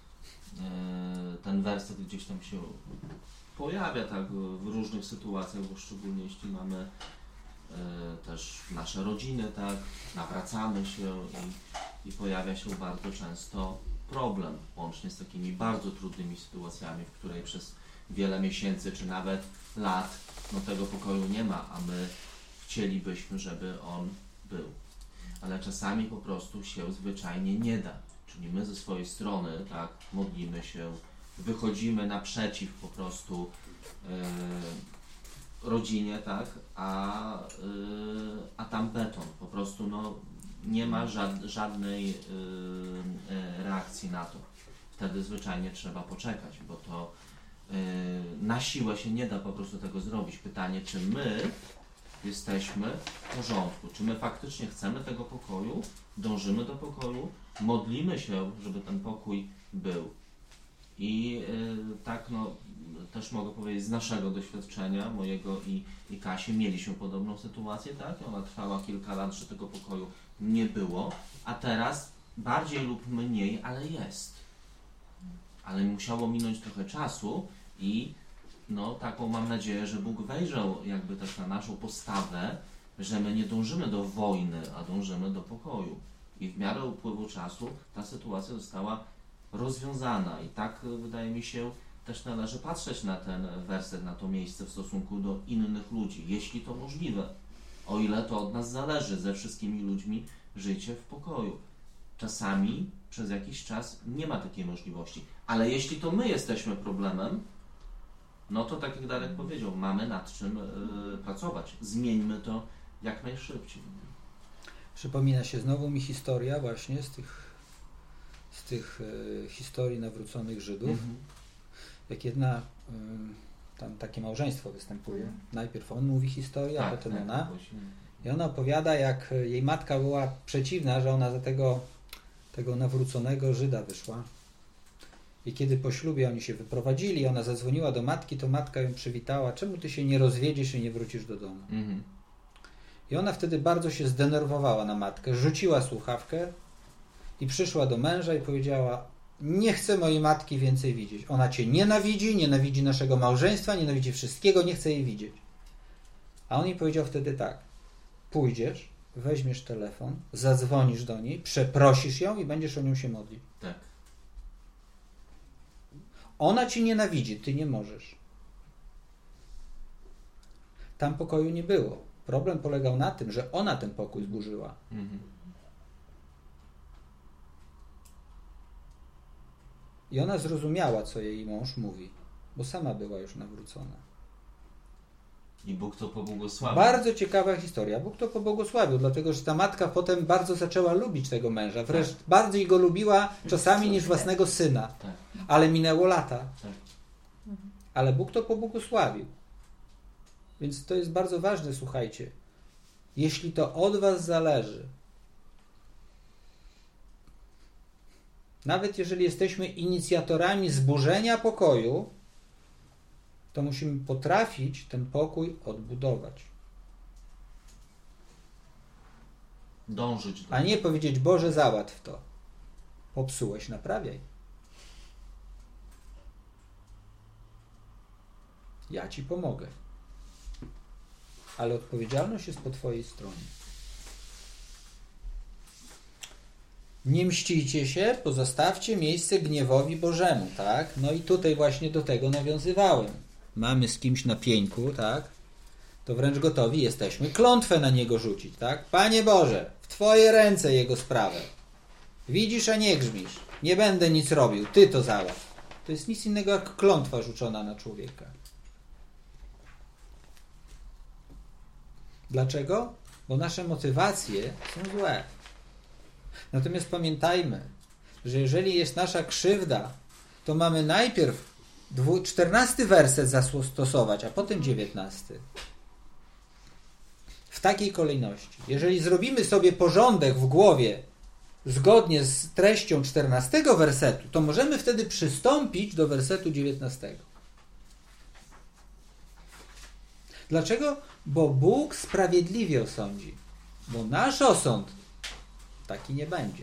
ten werset gdzieś tam się pojawia tak w różnych sytuacjach, bo szczególnie jeśli mamy też nasze rodziny, tak, nawracamy się i pojawia się bardzo często problem, łącznie z takimi bardzo trudnymi sytuacjami, w której przez wiele miesięcy czy nawet lat tego pokoju nie ma, a my chcielibyśmy, żeby on był. Ale czasami po prostu się zwyczajnie nie da. Czyli my ze swojej strony, tak, modlimy się, wychodzimy naprzeciw po prostu rodzinie, tak, a tam beton. Po prostu nie ma żadnej reakcji na to. Wtedy zwyczajnie trzeba poczekać, bo to na siłę się nie da po prostu tego zrobić. Pytanie, czy my jesteśmy w porządku, czy my faktycznie chcemy tego pokoju, dążymy do pokoju, modlimy się, żeby ten pokój był. I tak też mogę powiedzieć z naszego doświadczenia, mojego i Kasi, mieliśmy podobną sytuację, tak? Ona trwała kilka lat, że tego pokoju nie było, a teraz bardziej lub mniej, ale jest. Ale musiało minąć trochę czasu i taką mam nadzieję, że Bóg wejrzał jakby też na naszą postawę, że my nie dążymy do wojny, a dążymy do pokoju. I w miarę upływu czasu ta sytuacja została rozwiązana. I tak wydaje mi się też należy patrzeć na ten werset, na to miejsce w stosunku do innych ludzi, jeśli to możliwe. O ile to od nas zależy, ze wszystkimi ludźmi żyjcie w pokoju. Czasami przez jakiś czas nie ma takiej możliwości. Ale jeśli to my jesteśmy problemem, to tak jak Darek powiedział, mamy nad czym pracować. Zmieńmy to jak najszybciej. Przypomina się znowu mi historia właśnie z tych historii nawróconych Żydów. Jak jedna, tam takie małżeństwo występuje. Najpierw on mówi historię, a potem ona. I ona opowiada, jak jej matka była przeciwna, że ona za tego nawróconego Żyda wyszła. I kiedy po ślubie oni się wyprowadzili, ona zadzwoniła do matki, to matka ją przywitała. Czemu ty się nie rozwiedziesz i nie wrócisz do domu? I ona wtedy bardzo się zdenerwowała na matkę, rzuciła słuchawkę i przyszła do męża i powiedziała: nie chcę mojej matki więcej widzieć. Ona cię nienawidzi naszego małżeństwa, nienawidzi wszystkiego, nie chce jej widzieć. A on jej powiedział wtedy tak: pójdziesz, weźmiesz telefon, zadzwonisz do niej, przeprosisz ją i będziesz o nią się modlić. Tak. Ona ci nienawidzi, ty nie możesz. Tam pokoju nie było. Problem polegał na tym, że ona ten pokój zburzyła. I ona zrozumiała, co jej mąż mówi, bo sama była już nawrócona. I Bóg to pobłogosławił. Bardzo ciekawa historia. Bóg to pobłogosławił, dlatego że ta matka potem bardzo zaczęła lubić tego męża. Wreszcie bardziej go lubiła czasami niż własnego syna. Tak. Ale minęło lata. Tak. Ale Bóg to pobłogosławił. Więc to jest bardzo ważne, słuchajcie. Jeśli to od was zależy, nawet jeżeli jesteśmy inicjatorami zburzenia pokoju, to musimy potrafić ten pokój odbudować. Dążyć do A nie powiedzieć: Boże, załatw to. Popsułeś, naprawiaj. Ja ci pomogę. Ale odpowiedzialność jest po twojej stronie. Nie mścicie się, pozostawcie miejsce gniewowi Bożemu, tak? No i tutaj właśnie do tego nawiązywałem. Mamy z kimś na pieńku, tak? To wręcz gotowi jesteśmy klątwę na niego rzucić, tak? Panie Boże, w Twoje ręce jego sprawę. Widzisz, a nie grzmisz. Nie będę nic robił, Ty to załatw. To jest nic innego jak klątwa rzucona na człowieka. Dlaczego? Bo nasze motywacje są złe. Natomiast pamiętajmy, że jeżeli jest nasza krzywda, to mamy najpierw 14 werset zastosować, a potem 19. W takiej kolejności. Jeżeli zrobimy sobie porządek w głowie zgodnie z treścią 14 wersetu, to możemy wtedy przystąpić do wersetu 19. Dlaczego? Bo Bóg sprawiedliwie osądzi. Bo nasz osąd taki nie będzie.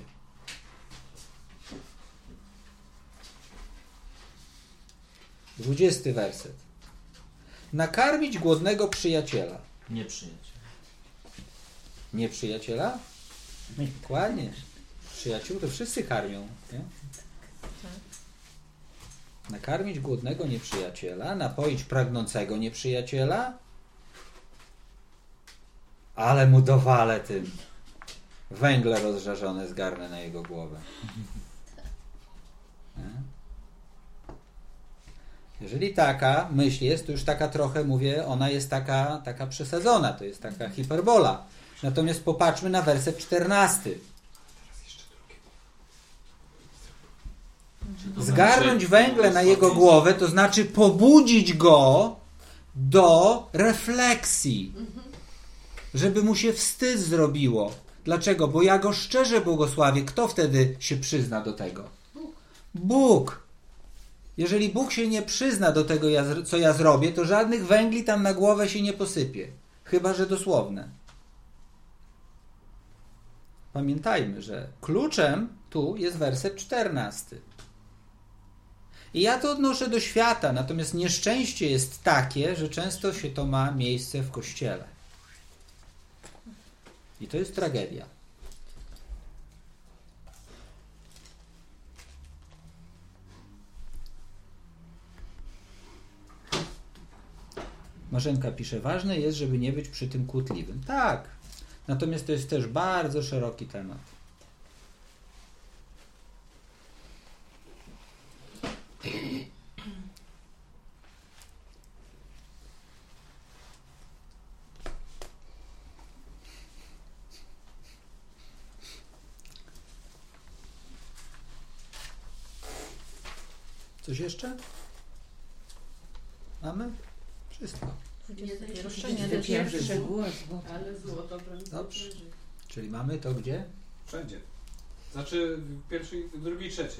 Dwudziesty werset. Nakarmić głodnego przyjaciela. Nie przyjaciel. Nie przyjaciela? Dokładnie. Przyjaciół to wszyscy karmią. Nie? Nakarmić głodnego nieprzyjaciela, napoić pragnącego nieprzyjaciela, ale mu dowalę tym. Węgle rozżarzone zgarnę na jego głowę. Nie? Jeżeli taka myśl jest, to już taka trochę, mówię, ona jest taka przesadzona, to jest taka hiperbola. Natomiast popatrzmy na werset 14. Zgarnąć węgle na jego głowę, to znaczy pobudzić go do refleksji. Żeby mu się wstyd zrobiło. Dlaczego? Bo ja go szczerze błogosławię. Kto wtedy się przyzna do tego? Bóg. Jeżeli Bóg się nie przyzna do tego, co ja zrobię, to żadnych węgli tam na głowę się nie posypie. Chyba że dosłowne. Pamiętajmy, że kluczem tu jest werset 14. I ja to odnoszę do świata, natomiast nieszczęście jest takie, że często się to ma miejsce w Kościele. I to jest tragedia. Marzenka pisze, ważne jest, żeby nie być przy tym kłótliwym. Tak. Natomiast to jest też bardzo szeroki temat. Coś jeszcze? Mamy? Wszystko. 21 głos. Ale złoto Dobrze. Czyli mamy to gdzie? Wszędzie. Znaczy w pierwszej, w drugiej, trzeciej.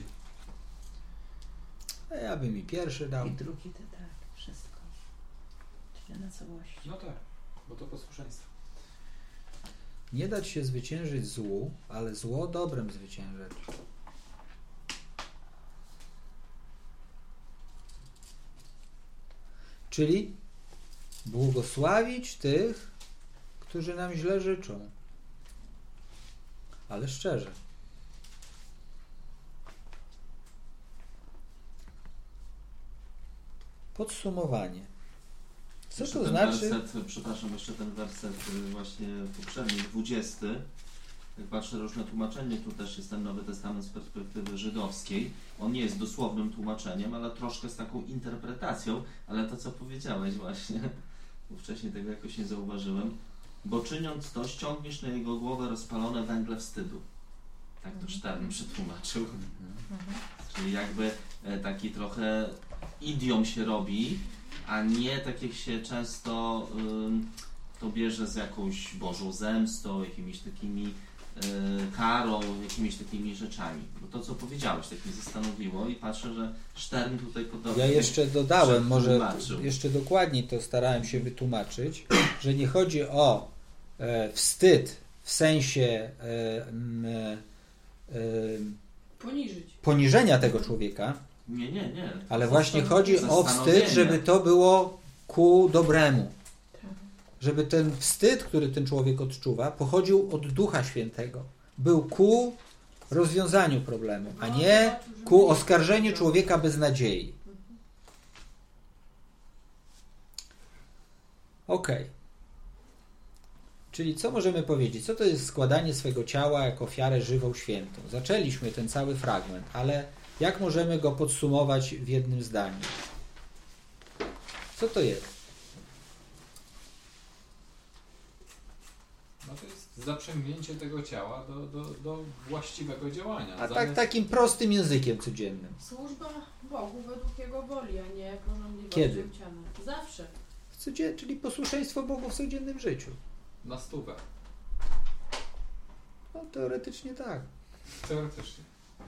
Ja bym mi pierwszy dał. I drugi to tak, wszystko. Czyli na całości. No tak, bo to posłuszeństwo. Nie dać się zwyciężyć złu, ale zło dobrem zwyciężyć. Czyli błogosławić tych, którzy nam źle życzą. Ale szczerze. Podsumowanie. Co Jeszcze to ten znaczy? Werset, przepraszam, jeszcze ten werset właśnie poprzedni, 20. Jak patrzę różne tłumaczenie, tu też jest ten Nowy Testament z perspektywy żydowskiej. On nie jest dosłownym tłumaczeniem, ale troszkę z taką interpretacją, ale to co powiedziałeś właśnie, bo wcześniej tego jakoś nie zauważyłem, bo czyniąc to ściągniesz na jego głowę rozpalone węgle wstydu. Tak to Stern przetłumaczył. Czyli jakby taki trochę idiom się robi, a nie tak jak się często to bierze z jakąś Bożą zemstą, jakimiś takimi karą, jakimiś takimi rzeczami. Bo to, co powiedziałeś, tak mnie zastanowiło i patrzę, że Stern tutaj podobnie. Ja jeszcze dodałem, może przetłumaczył. jeszcze dokładniej to starałem się wytłumaczyć, że nie chodzi o wstyd w sensie poniżenia tego człowieka, Nie. ale właśnie chodzi o wstyd, żeby to było ku dobremu. Żeby ten wstyd, który ten człowiek odczuwa, pochodził od Ducha Świętego. Był ku rozwiązaniu problemu, a nie ku oskarżeniu człowieka bez nadziei. Okej. Czyli co możemy powiedzieć? Co to jest składanie swego ciała jako ofiarę żywą, świętą? Zaczęliśmy ten cały fragment, ale jak możemy go podsumować w jednym zdaniu? Co to jest? No to jest zaprzęgnięcie tego ciała do właściwego działania. A tak takim prostym językiem codziennym. Służba Bogu według Jego woli, a nie porządliwości Kiedy? uciane. Zawsze. Czyli posłuszeństwo Bogu w codziennym życiu. Na 100. No teoretycznie tak. Teoretycznie.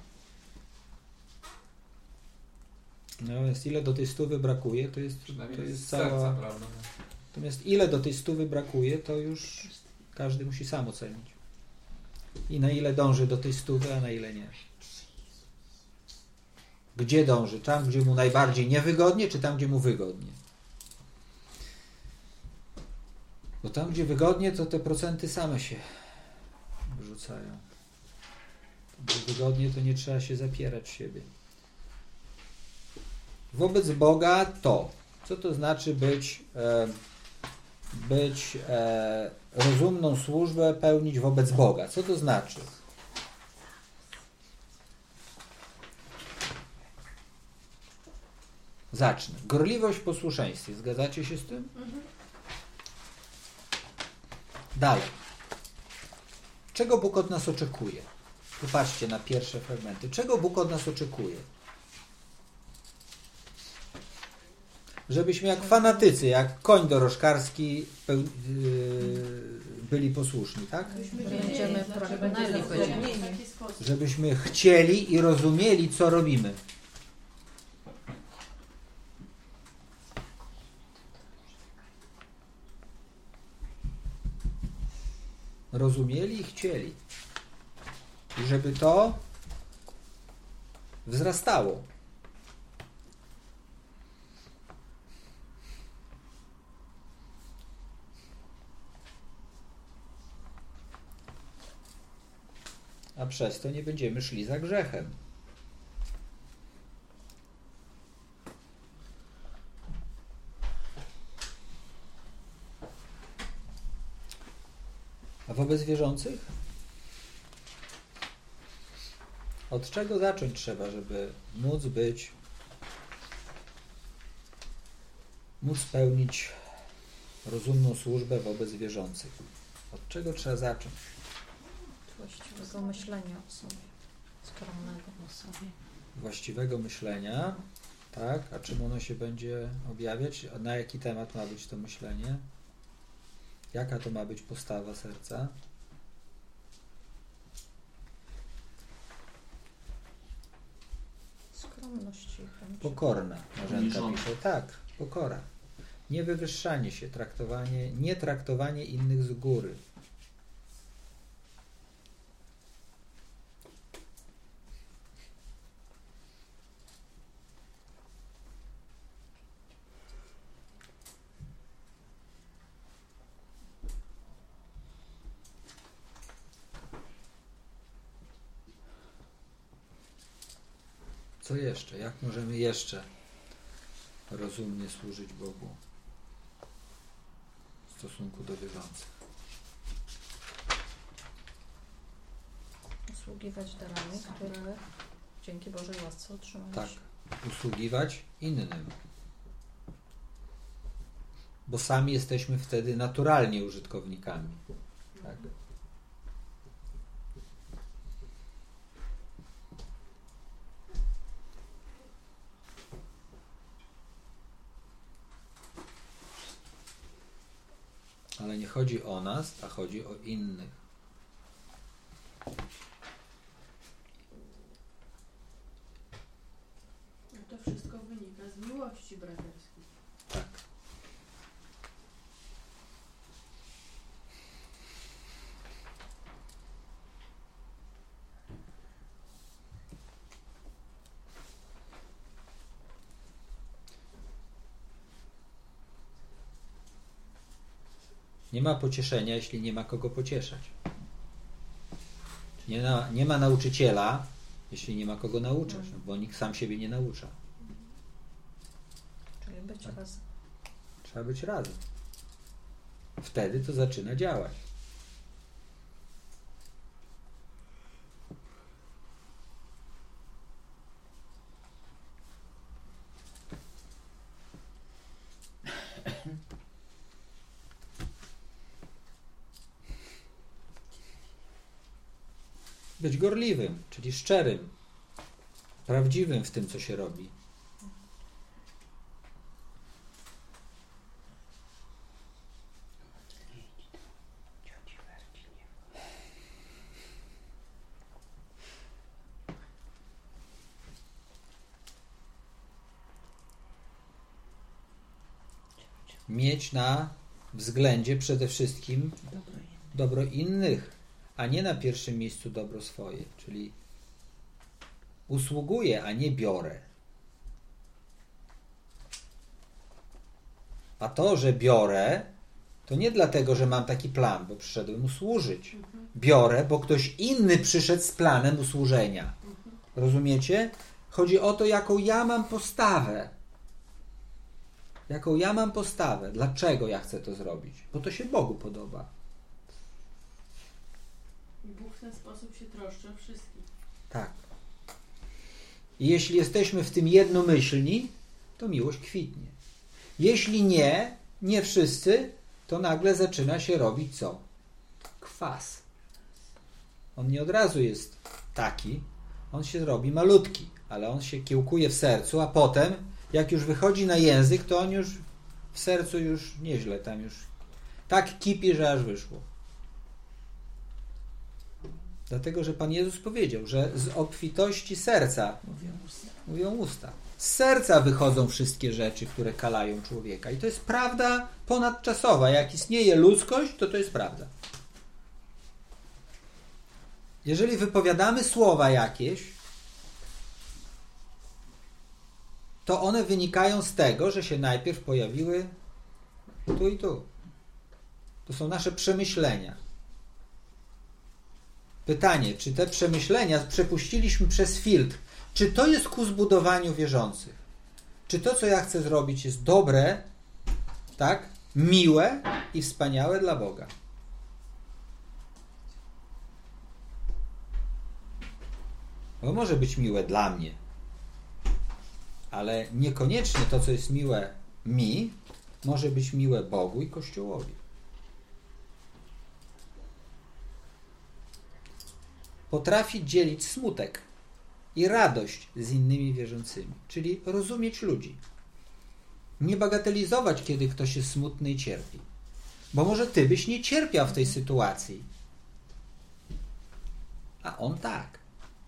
Natomiast ile do tej 100 brakuje, to jest Z cała... serca, prawda? Natomiast ile do tej 100 brakuje, to już każdy musi sam ocenić. I na ile dąży do tej 100, a na ile nie. Gdzie dąży? Tam, gdzie mu najbardziej niewygodnie, czy tam, gdzie mu wygodnie? Bo tam, gdzie wygodnie, to te procenty same się wyrzucają. Gdzie wygodnie, to nie trzeba się zapierać siebie. Wobec Boga to. Co to znaczy być rozumną służbę pełnić wobec Boga? Co to znaczy? Zacznę. Gorliwość w posłuszeństwie. Zgadzacie się z tym? Dalej. Czego Bóg od nas oczekuje? Popatrzcie na pierwsze fragmenty. Czego Bóg od nas oczekuje? Żebyśmy jak fanatycy, jak koń dorożkarski byli posłuszni, tak? Będziemy pragnęli być. Żebyśmy chcieli i rozumieli, co robimy. Rozumieli i chcieli. I żeby to wzrastało. A przez to nie będziemy szli za grzechem. A wobec wierzących? Od czego zacząć trzeba, żeby móc pełnić rozumną służbę wobec wierzących? Od czego trzeba zacząć? Właściwego myślenia o sobie, skromnego o sobie. Właściwego myślenia, tak? A czym ono się będzie objawiać? A na jaki temat ma być to myślenie? Jaka to ma być postawa serca? Skromność i chęć. Pokorna. Marzenka pisze. Tak, pokora. Niewywyższanie się, nie traktowanie innych z góry. Co jeszcze? Jak możemy jeszcze rozumnie służyć Bogu w stosunku do wierzących? Usługiwać darami, które dzięki Bożej łasce otrzymaliśmy. Tak, usługiwać innym. Bo sami jesteśmy wtedy naturalnie użytkownikami. Tak. Ale nie chodzi o nas, a chodzi o innych. To wszystko wynika z miłości braterskiej. Tak. Nie ma pocieszenia, jeśli nie ma kogo pocieszać. Nie ma nauczyciela, jeśli nie ma kogo nauczać, no bo nikt sam siebie nie naucza. Czyli być razem. Trzeba być razem. Wtedy to zaczyna działać. Być gorliwym, czyli szczerym, prawdziwym w tym, co się robi. Mieć na względzie przede wszystkim dobro innych, a nie na pierwszym miejscu dobro swoje, czyli usługuję, a nie biorę. A to, że biorę, to nie dlatego, że mam taki plan, bo przyszedłem usłużyć. Biorę, bo ktoś inny przyszedł z planem usłużenia. Rozumiecie? Chodzi o to, jaką ja mam postawę. Jaką ja mam postawę. Dlaczego ja chcę to zrobić? Bo to się Bogu podoba. I Bóg w ten sposób się troszczy o wszystkich. Tak. I jeśli jesteśmy w tym jednomyślni, to miłość kwitnie. Jeśli nie wszyscy, to nagle zaczyna się robić co? Kwas. On nie od razu jest taki, on się robi malutki, ale on się kiełkuje w sercu, a potem, jak już wychodzi na język, to on już w sercu już nieźle, tam już tak kipi, że aż wyszło. Dlatego, że Pan Jezus powiedział, że z obfitości serca mówią usta. Z serca wychodzą wszystkie rzeczy, które kalają człowieka. I to jest prawda ponadczasowa. Jak istnieje ludzkość, to jest prawda. Jeżeli wypowiadamy słowa jakieś, to one wynikają z tego, że się najpierw pojawiły tu i tu. To są nasze przemyślenia. Pytanie, czy te przemyślenia przepuściliśmy przez filtr? Czy to jest ku zbudowaniu wierzących? Czy to, co ja chcę zrobić, jest dobre, tak, miłe i wspaniałe dla Boga? Bo może być miłe dla mnie, ale niekoniecznie to, co jest miłe mi, może być miłe Bogu i Kościołowi. Potrafić dzielić smutek i radość z innymi wierzącymi, czyli rozumieć ludzi. Nie bagatelizować, kiedy ktoś jest smutny i cierpi. Bo może ty byś nie cierpiał w tej sytuacji, a on tak.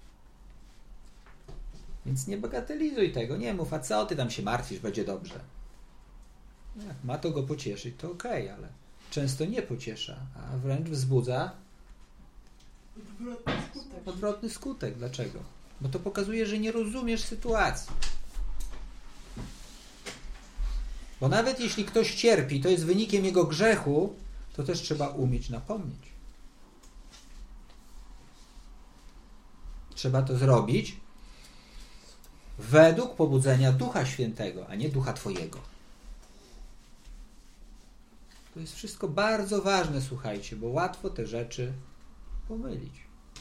Więc nie bagatelizuj tego, nie mów, a co ty tam się martwisz, będzie dobrze. Jak ma to go pocieszyć, to okej, ale często nie pociesza, a wręcz wzbudza odwrotny skutek. Dlaczego? Bo to pokazuje, że nie rozumiesz sytuacji. Bo nawet jeśli ktoś cierpi, to jest wynikiem jego grzechu, to też trzeba umieć napomnieć. Trzeba to zrobić według pobudzenia Ducha Świętego, a nie Ducha Twojego. To jest wszystko bardzo ważne, słuchajcie, bo łatwo te rzeczy pomylić.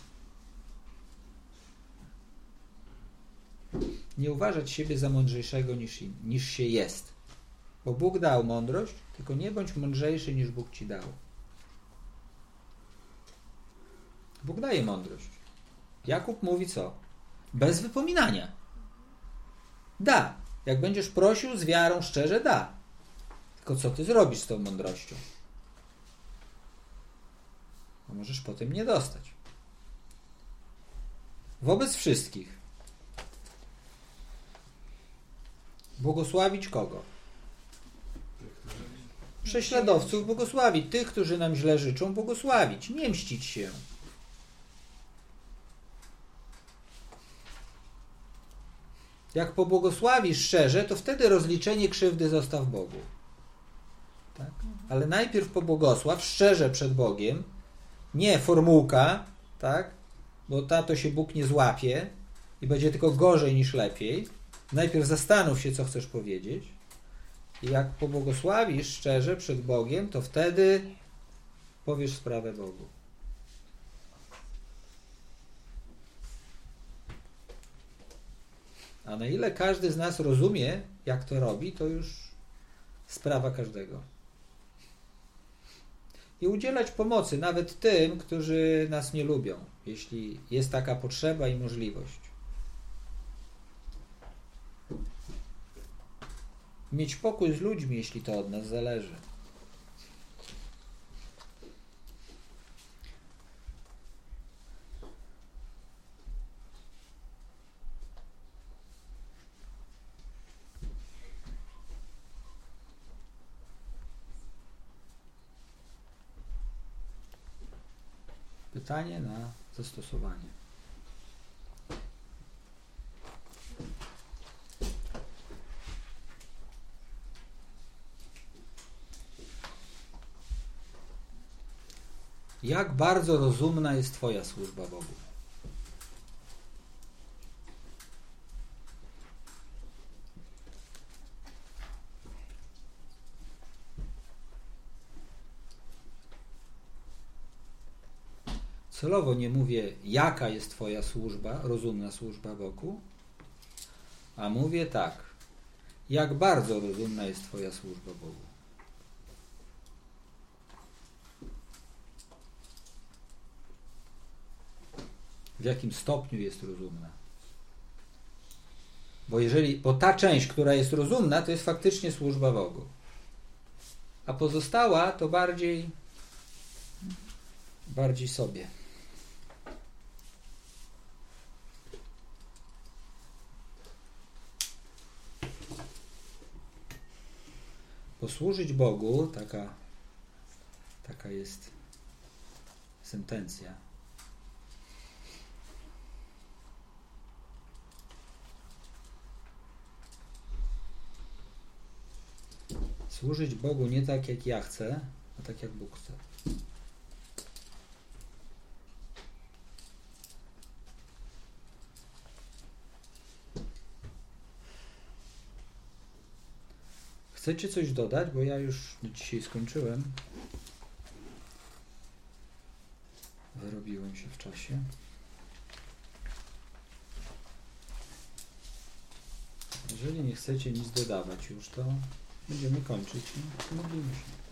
Nie uważać siebie za mądrzejszego niż się jest. Bo Bóg dał mądrość, tylko nie bądź mądrzejszy niż Bóg ci dał. Bóg daje mądrość. Jakub mówi co? Bez wypominania. Da. Jak będziesz prosił z wiarą szczerze, da. Tylko co ty zrobisz z tą mądrością? Bo możesz potem nie dostać. Wobec wszystkich. Błogosławić kogo? Prześladowców błogosławić. Tych, którzy nam źle życzą, błogosławić. Nie mścić się. Jak pobłogosławisz szczerze, to wtedy rozliczenie krzywdy zostaw Bogu. Tak? Ale najpierw pobłogosław szczerze przed Bogiem, nie formułka, tak? bo to się Bóg nie złapie i będzie tylko gorzej niż lepiej. Najpierw zastanów się, co chcesz powiedzieć. I jak pobłogosławisz szczerze przed Bogiem, to wtedy powiesz sprawę Bogu. A na ile każdy z nas rozumie, jak to robi, to już sprawa każdego. I udzielać pomocy nawet tym, którzy nas nie lubią, jeśli jest taka potrzeba i możliwość. Mieć pokój z ludźmi, jeśli to od nas zależy. Pytanie na zastosowanie. Jak bardzo rozumna jest Twoja służba Bogu? Celowo nie mówię, jaka jest Twoja służba, rozumna służba Bogu, a mówię tak, jak bardzo rozumna jest Twoja służba Bogu. W jakim stopniu jest rozumna. Bo ta część, która jest rozumna, to jest faktycznie służba Bogu. A pozostała to bardziej sobie. Posłużyć Bogu, taka jest sentencja. Służyć Bogu nie tak, jak ja chcę, a tak, jak Bóg chce. Chcecie coś dodać? Bo ja już dzisiaj skończyłem. Wyrobiłem się w czasie. Jeżeli nie chcecie nic dodawać już, to będziemy kończyć i modlimy się.